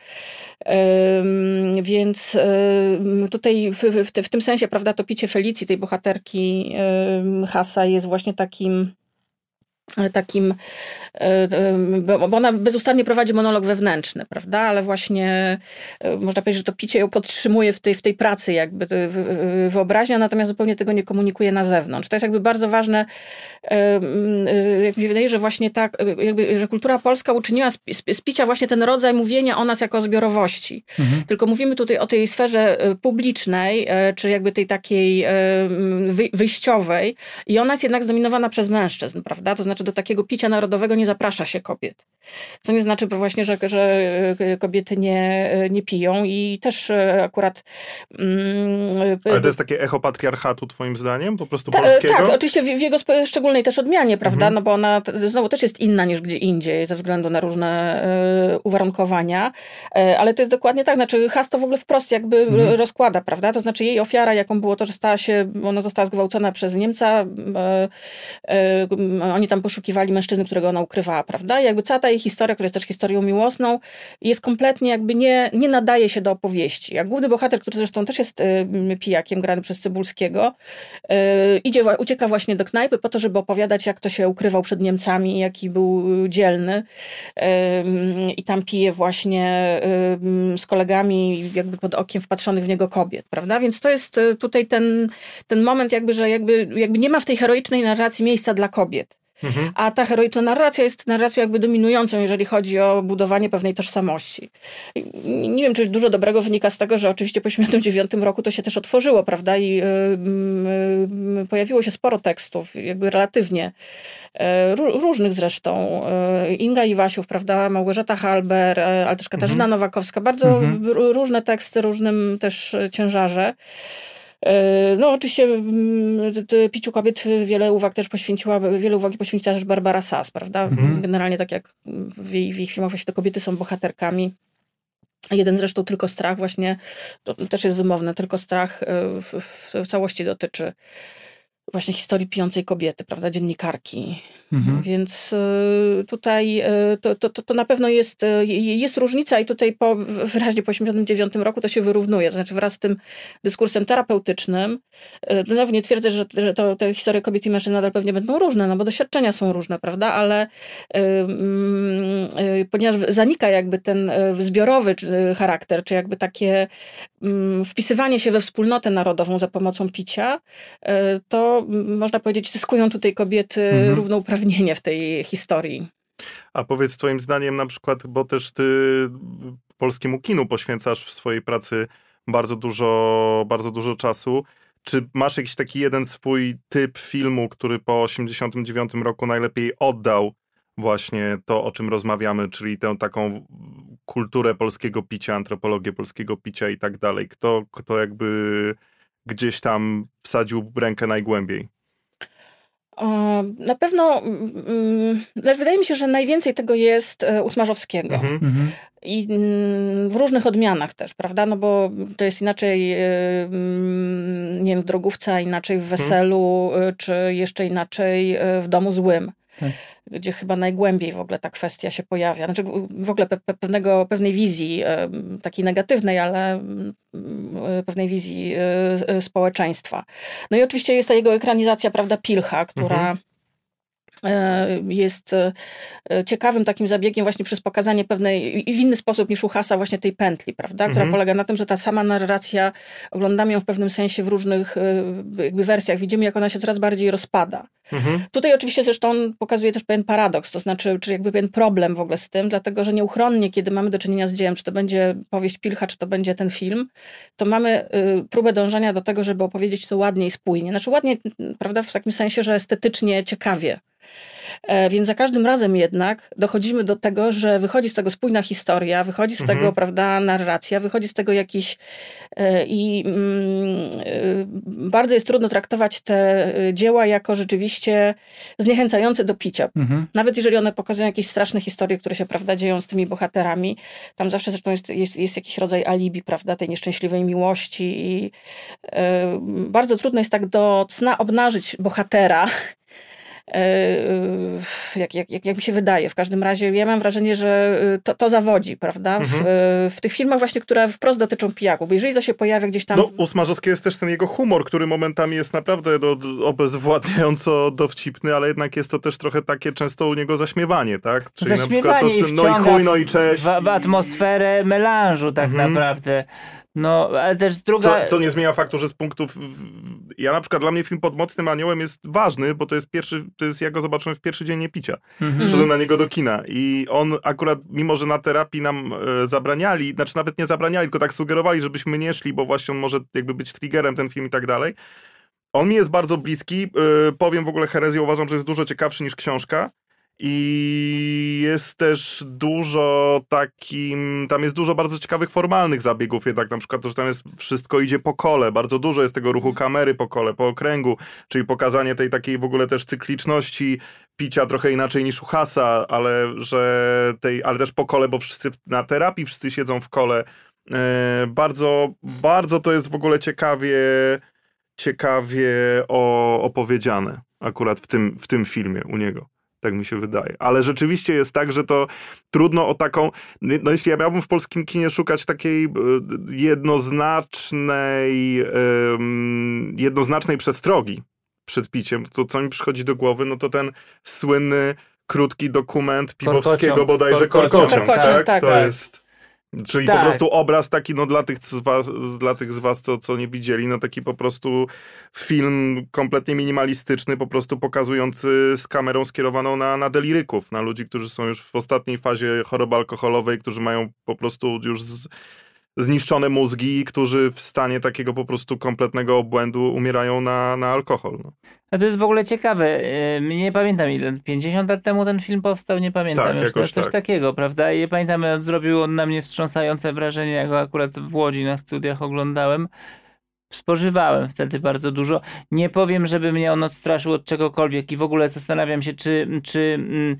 Więc tutaj w, w, w tym sensie, prawda, to picie Felicji, tej bohaterki Hasa jest właśnie takim takim, bo ona bezustannie prowadzi monolog wewnętrzny, prawda, ale właśnie można powiedzieć, że to picie ją podtrzymuje w tej, w tej pracy jakby wyobraźnia, natomiast zupełnie tego nie komunikuje na zewnątrz. To jest jakby bardzo ważne, jak mi się wydaje, że właśnie tak, jakby, że kultura polska uczyniła z, z picia właśnie ten rodzaj mówienia o nas jako o zbiorowości. Mhm. Tylko mówimy tutaj o tej sferze publicznej, czy jakby tej takiej wyjściowej i ona jest jednak zdominowana przez mężczyzn, prawda, to znaczy znaczy do takiego picia narodowego nie zaprasza się kobiet. Co nie znaczy właśnie, że, że kobiety nie, nie piją i też akurat... Mm, Ale to jest takie echo patriarchatu twoim zdaniem? Po prostu ta, polskiego? Tak, oczywiście w, w jego szczególnej też odmianie, prawda? Mhm. No bo ona znowu też jest inna niż gdzie indziej ze względu na różne y, uwarunkowania. Y, ale to jest dokładnie tak. Znaczy Haas to w ogóle wprost jakby mhm. rozkłada, prawda? To znaczy jej ofiara, jaką było to, że stała się, ona została zgwałcona przez Niemca. Y, y, oni tam poszukiwali mężczyzny, którego ona ukrywała, prawda? I jakby cała ta jej historia, która jest też historią miłosną, jest kompletnie jakby nie, nie nadaje się do opowieści. Jak główny bohater, który zresztą też jest y, pijakiem, grany przez Cybulskiego, y, idzie, ucieka właśnie do knajpy po to, żeby opowiadać, jak to się ukrywał przed Niemcami, jaki był dzielny. Y, I tam pije właśnie y, z kolegami jakby pod okiem wpatrzonych w niego kobiet, prawda? Więc to jest tutaj ten, ten moment jakby, że jakby, jakby nie ma w tej heroicznej narracji miejsca dla kobiet. Mhm. A ta heroiczna narracja jest narracją jakby dominującą, jeżeli chodzi o budowanie pewnej tożsamości. Nie wiem, czy dużo dobrego wynika z tego, że oczywiście po osiemdziesiątym dziewiątym roku to się też otworzyło, prawda? I yy, yy, pojawiło się sporo tekstów, jakby relatywnie yy, różnych zresztą. Yy, Inga Iwasiów, prawda? Małgorzata Halber, yy, ale też Katarzyna mhm. Nowakowska. Bardzo mhm. różne teksty, różnym też ciężarze. No oczywiście piciu kobiet wiele uwag też poświęciła, wiele uwagi poświęciła też Barbara Sass, prawda? Mhm. Generalnie tak jak w jej, w jej filmach właśnie te kobiety są bohaterkami. Jeden zresztą Tylko strach właśnie, to też jest wymowne, Tylko strach w, w, w całości dotyczy właśnie historii pijącej kobiety, prawda, dziennikarki. Mhm. Więc tutaj to, to, to na pewno jest, jest różnica i tutaj po, wyraźnie po osiemdziesiątym dziewiątym roku to się wyrównuje. To znaczy wraz z tym dyskursem terapeutycznym, znowu nie twierdzę, że, że to, te historie kobiet i mężczyzn nadal pewnie będą różne, no bo doświadczenia są różne, prawda, ale yy, ponieważ zanika jakby ten zbiorowy charakter, czy jakby takie yy, wpisywanie się we wspólnotę narodową za pomocą picia, yy, to można powiedzieć, zyskują tutaj kobiety mhm. równouprawnienie w tej historii. A powiedz twoim zdaniem na przykład, bo też ty polskiemu kinu poświęcasz w swojej pracy bardzo dużo, bardzo dużo czasu. Czy masz jakiś taki jeden swój typ filmu, który po osiemdziesiątym dziewiątym roku najlepiej oddał właśnie to, o czym rozmawiamy, czyli tę taką kulturę polskiego picia, antropologię polskiego picia i tak dalej? Kto, kto jakby gdzieś tam wsadził rękę najgłębiej? Na pewno, lecz wydaje mi się, że najwięcej tego jest u Smarzowskiego. Mhm. I w różnych odmianach też, prawda? No bo to jest inaczej, nie wiem, w Drogówce, a inaczej w Weselu, hmm. czy jeszcze inaczej w Domu złym. Tak. Gdzie chyba najgłębiej w ogóle ta kwestia się pojawia. Znaczy w ogóle pe- pewnego, pewnej wizji, takiej negatywnej, ale pewnej wizji społeczeństwa. No i oczywiście jest ta jego ekranizacja, prawda, Pilcha, która mhm. jest ciekawym takim zabiegiem właśnie przez pokazanie pewnej, i w inny sposób niż u Hasa, właśnie tej pętli, prawda, która mhm. polega na tym, że ta sama narracja, oglądamy ją w pewnym sensie w różnych jakby wersjach, widzimy, jak ona się coraz bardziej rozpada. Mhm. Tutaj oczywiście zresztą on pokazuje też pewien paradoks, to znaczy, czy jakby pewien problem w ogóle z tym, dlatego, że nieuchronnie, kiedy mamy do czynienia z dziełem, czy to będzie powieść Pilcha, czy to będzie ten film, to mamy y, próbę dążenia do tego, żeby opowiedzieć to ładnie i spójnie. Znaczy ładnie, prawda, w takim sensie, że estetycznie ciekawie. E, więc za każdym razem jednak dochodzimy do tego, że wychodzi z tego spójna historia, wychodzi z mhm. tego, prawda, narracja, wychodzi z tego jakiś e, i mm, e, bardzo jest trudno traktować te dzieła jako rzeczywiście zniechęcające do picia. Mhm. Nawet jeżeli one pokazują jakieś straszne historie, które się, prawda, dzieją z tymi bohaterami, tam zawsze zresztą jest, jest, jest jakiś rodzaj alibi, prawda, tej nieszczęśliwej miłości i e, bardzo trudno jest tak do cna obnażyć bohatera, Jak, jak, jak, jak mi się wydaje. W każdym razie ja mam wrażenie, że to, to zawodzi, prawda? Mhm. W, w tych filmach właśnie, które wprost dotyczą pijaków. Bo jeżeli to się pojawia gdzieś tam... No, u Smarzowskiego jest też ten jego humor, który momentami jest naprawdę do, obezwładniająco dowcipny, ale jednak jest to też trochę takie często u niego zaśmiewanie, tak? Czyli zaśmiewanie na przykład to z tym, no i chuj, no i cześć. W, w atmosferę melanżu tak mhm. naprawdę. No, ale też druga... Co, co nie zmienia faktu, że z punktów... Ja na przykład, dla mnie film Pod mocnym aniołem jest ważny, bo to jest pierwszy, to jest, ja go zobaczyłem w pierwszy dzień niepicia. Mhm. Przyszedłem na niego do kina i on akurat, mimo że na terapii nam e, zabraniali, znaczy nawet nie zabraniali, tylko tak sugerowali, żebyśmy nie szli, bo właśnie on może jakby być triggerem, ten film i tak dalej, On mi jest bardzo bliski. Yy, powiem w ogóle herezję, uważam, że jest dużo ciekawszy niż książka. I jest też dużo takim, tam jest dużo bardzo ciekawych formalnych zabiegów jednak, na przykład to, że tam jest wszystko idzie po kole, bardzo dużo jest tego ruchu kamery po kole, po okręgu, czyli pokazanie tej takiej w ogóle też cykliczności picia trochę inaczej niż u Hasa, ale że tej, ale też po kole, bo wszyscy na terapii wszyscy siedzą w kole. Yy, bardzo, bardzo to jest w ogóle ciekawie, ciekawie o, opowiedziane akurat w tym, w tym filmie u niego. Tak mi się wydaje. Ale rzeczywiście jest tak, że to trudno o taką... No jeśli ja miałbym w polskim kinie szukać takiej jednoznacznej, um, jednoznacznej przestrogi przed piciem, to co mi przychodzi do głowy, no to ten słynny, krótki dokument Piwowskiego, Korkociąg, bodajże Korkociąg, Korkociąg, tak? tak? tak, To tak. jest... Czyli Tak. po prostu obraz taki, no dla tych z was, dla tych z was co, co nie widzieli, no taki po prostu film kompletnie minimalistyczny, po prostu pokazujący z kamerą skierowaną na, na deliryków, na ludzi, którzy są już w ostatniej fazie choroby alkoholowej, którzy mają po prostu już z, zniszczone mózgi, którzy w stanie takiego po prostu kompletnego obłędu umierają na, na alkohol. No. A to jest w ogóle ciekawe. Yy, Nie pamiętam ile, pięćdziesiąt lat temu ten film powstał, nie pamiętam Tak, już. jakoś Coś tak. takiego, prawda? I pamiętam, zrobił on na mnie wstrząsające wrażenie, jak go akurat w Łodzi na studiach oglądałem. Spożywałem wtedy bardzo dużo. Nie powiem, żeby mnie on odstraszył od czegokolwiek i w ogóle zastanawiam się, czy, czy mm,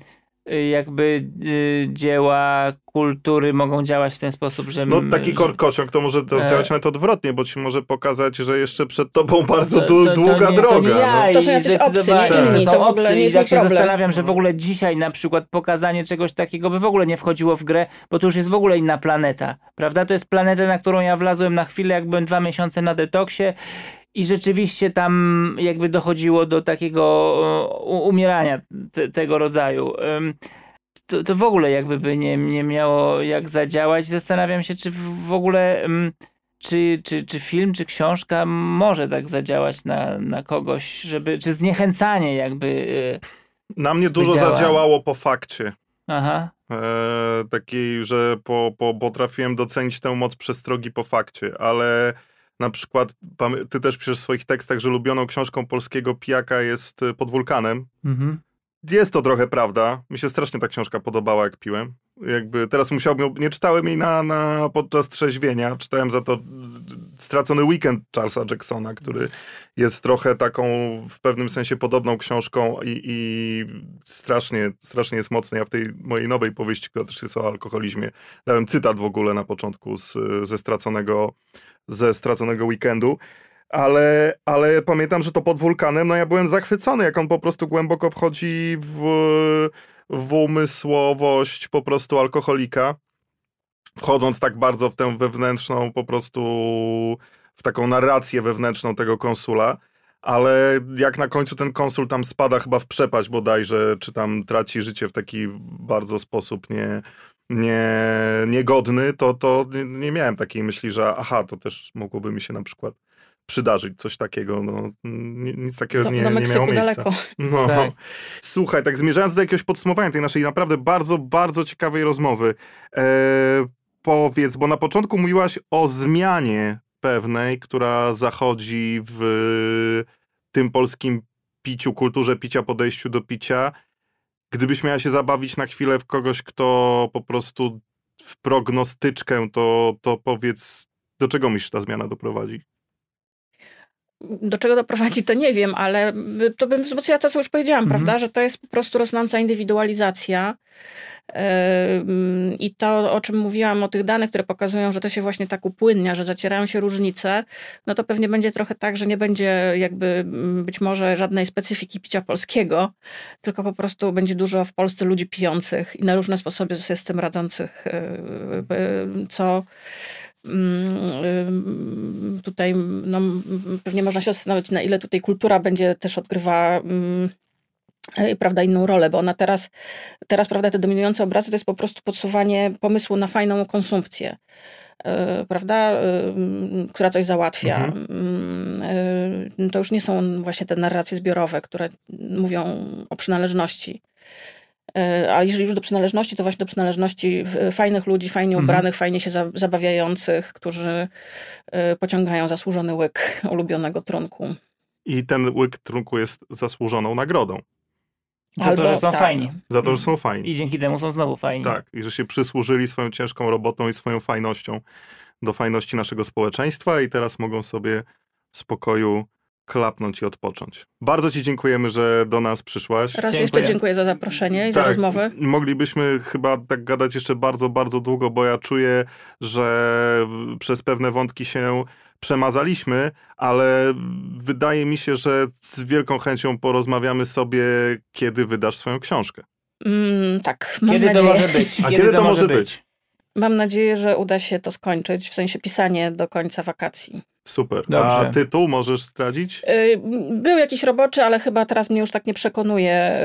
jakby y, dzieła kultury mogą działać w ten sposób, że... No taki że- Korkociąg to może to działać E. nawet odwrotnie, bo ci może pokazać, że jeszcze przed tobą bardzo To- du- to- to długa nie- droga. To, nie ja no. To są i jacyś obcy, nie zdecydowanie inni, są to w ogóle obcy nie i jest tak mój się problem. zastanawiam, że w ogóle dzisiaj na przykład pokazanie czegoś takiego by w ogóle nie wchodziło w grę, bo to już jest w ogóle inna planeta, prawda? To jest planeta, na którą ja wlazłem na chwilę, jak byłem dwa miesiące na detoksie i rzeczywiście tam jakby dochodziło do takiego o, u- umierania te, tego rodzaju. Ym, To, to w ogóle jakby by nie, nie miało jak zadziałać. Zastanawiam się, czy w, w ogóle ym, czy, czy, czy film, czy książka może tak zadziałać na, na kogoś, żeby, czy zniechęcanie jakby. y, Na mnie dużo Działa. zadziałało po fakcie. Aha. E, takiej, że po, po, potrafiłem docenić tę moc przestrogi po fakcie, ale na przykład pam- ty też piszesz w swoich tekstach, że ulubioną książką polskiego pijaka jest e, Pod wulkanem. Mhm. Jest to trochę prawda. Mi się strasznie ta książka podobała, jak piłem. Jakby teraz musiałbym... Nie czytałem jej na, na, podczas trzeźwienia. Czytałem za to Stracony weekend Charlesa Jacksona, który jest trochę taką w pewnym sensie podobną książką i, i strasznie, strasznie jest mocny. Ja w tej mojej nowej powieści, która też jest o alkoholizmie, dałem cytat w ogóle na początku z, ze, straconego, ze Straconego weekendu. Ale, ale pamiętam, że to Pod wulkanem, no ja byłem zachwycony, jak on po prostu głęboko wchodzi w, w umysłowość po prostu alkoholika, wchodząc tak bardzo w tę wewnętrzną po prostu, w taką narrację wewnętrzną tego konsula, ale jak na końcu ten konsul tam spada chyba w przepaść bodajże, czy tam traci życie w taki bardzo sposób nie... Nie, niegodny, to, to nie, nie miałem takiej myśli, że aha, to też mogłoby mi się na przykład przydarzyć coś takiego, no ni- nic takiego Do, nie, do nie Meksyku miało miejsca. daleko. No. Tak. Słuchaj, tak zmierzając do jakiegoś podsumowania tej naszej naprawdę bardzo, bardzo ciekawej rozmowy, e, powiedz, bo na początku mówiłaś o zmianie pewnej, która zachodzi w tym polskim piciu, kulturze picia, podejściu do picia. Gdybyś miała się zabawić na chwilę w kogoś, kto po prostu w prognostyczkę, to, to powiedz, do czego myślisz ta zmiana doprowadzi? Do czego doprowadzi, to nie wiem, ale to bym wzmocniła to, co już powiedziałam, Mhm. prawda, że to jest po prostu rosnąca indywidualizacja Ym, i to, o czym mówiłam, o tych danych, które pokazują, że to się właśnie tak upłynnia, że zacierają się różnice, no to pewnie będzie trochę tak, że nie będzie jakby mm, być może żadnej specyfiki picia polskiego, tylko po prostu będzie dużo w Polsce ludzi pijących i na różne sposoby sobie z tym radzących, yy, yy, co Mm, tutaj no, pewnie można się zastanowić, na ile tutaj kultura będzie też odgrywa mm, prawda, inną rolę, bo ona teraz, teraz prawda, te dominujące obrazy to jest po prostu podsuwanie pomysłu na fajną konsumpcję. Yy, prawda, yy, która coś załatwia. Mhm. Yy, to już nie są właśnie te narracje zbiorowe, które mówią o przynależności. A jeżeli już do przynależności, to właśnie do przynależności fajnych ludzi, fajnie Mhm. ubranych, fajnie się za, zabawiających, którzy y, pociągają zasłużony łyk ulubionego trunku. i ten łyk trunku jest zasłużoną nagrodą. Za Albo to, że są tak. fajni. Za to, że są fajni. I dzięki temu są znowu fajni. Tak, i że się przysłużyli swoją ciężką robotą i swoją fajnością do fajności naszego społeczeństwa i teraz mogą sobie w spokoju klapnąć i odpocząć. Bardzo ci dziękujemy, że do nas przyszłaś. Raz Dziękuję. jeszcze dziękuję za zaproszenie i za rozmowę. Moglibyśmy chyba tak gadać jeszcze bardzo, bardzo długo, bo ja czuję, że przez pewne wątki się przemazaliśmy, ale wydaje mi się, że z wielką chęcią porozmawiamy sobie, kiedy wydasz swoją książkę. Mm, tak, mam Kiedy nadzieję. to może być? A kiedy, kiedy to może być? być? Mam nadzieję, że uda się to skończyć, w sensie pisanie do końca wakacji. Super. Dobrze. A tytuł możesz zdradzić? Był jakiś roboczy, ale chyba teraz mnie już tak nie przekonuje.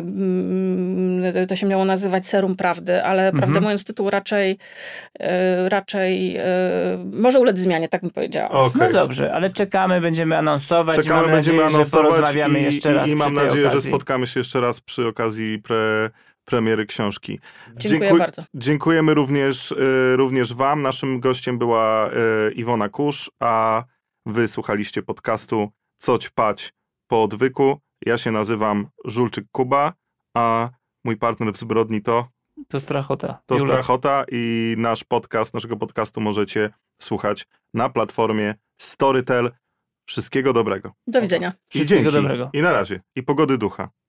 To się miało nazywać Serum Prawdy, ale mhm. prawdę mówiąc tytuł raczej raczej może ulec zmianie, tak bym powiedziała. Okay. No dobrze, ale czekamy, będziemy anonsować. Czekamy, mam będziemy nadzieję, anonsować że porozmawiamy i, jeszcze raz i, i mam nadzieję, okazji. że spotkamy się jeszcze raz przy okazji pre... premiery książki. Dziękuję Dziękuj- bardzo. Dziękujemy również, y, również wam. Naszym gościem była y, Iwona Kusz, a wy słuchaliście podcastu Coć Pać po odwyku. Ja się nazywam Żulczyk Kuba, a mój partner w zbrodni to... To Strachota. To Julek. Strachota i nasz podcast, naszego podcastu możecie słuchać na platformie Storytel. Wszystkiego dobrego. Do widzenia. I Wszystkiego dzięki. dobrego. I na razie. I pogody ducha.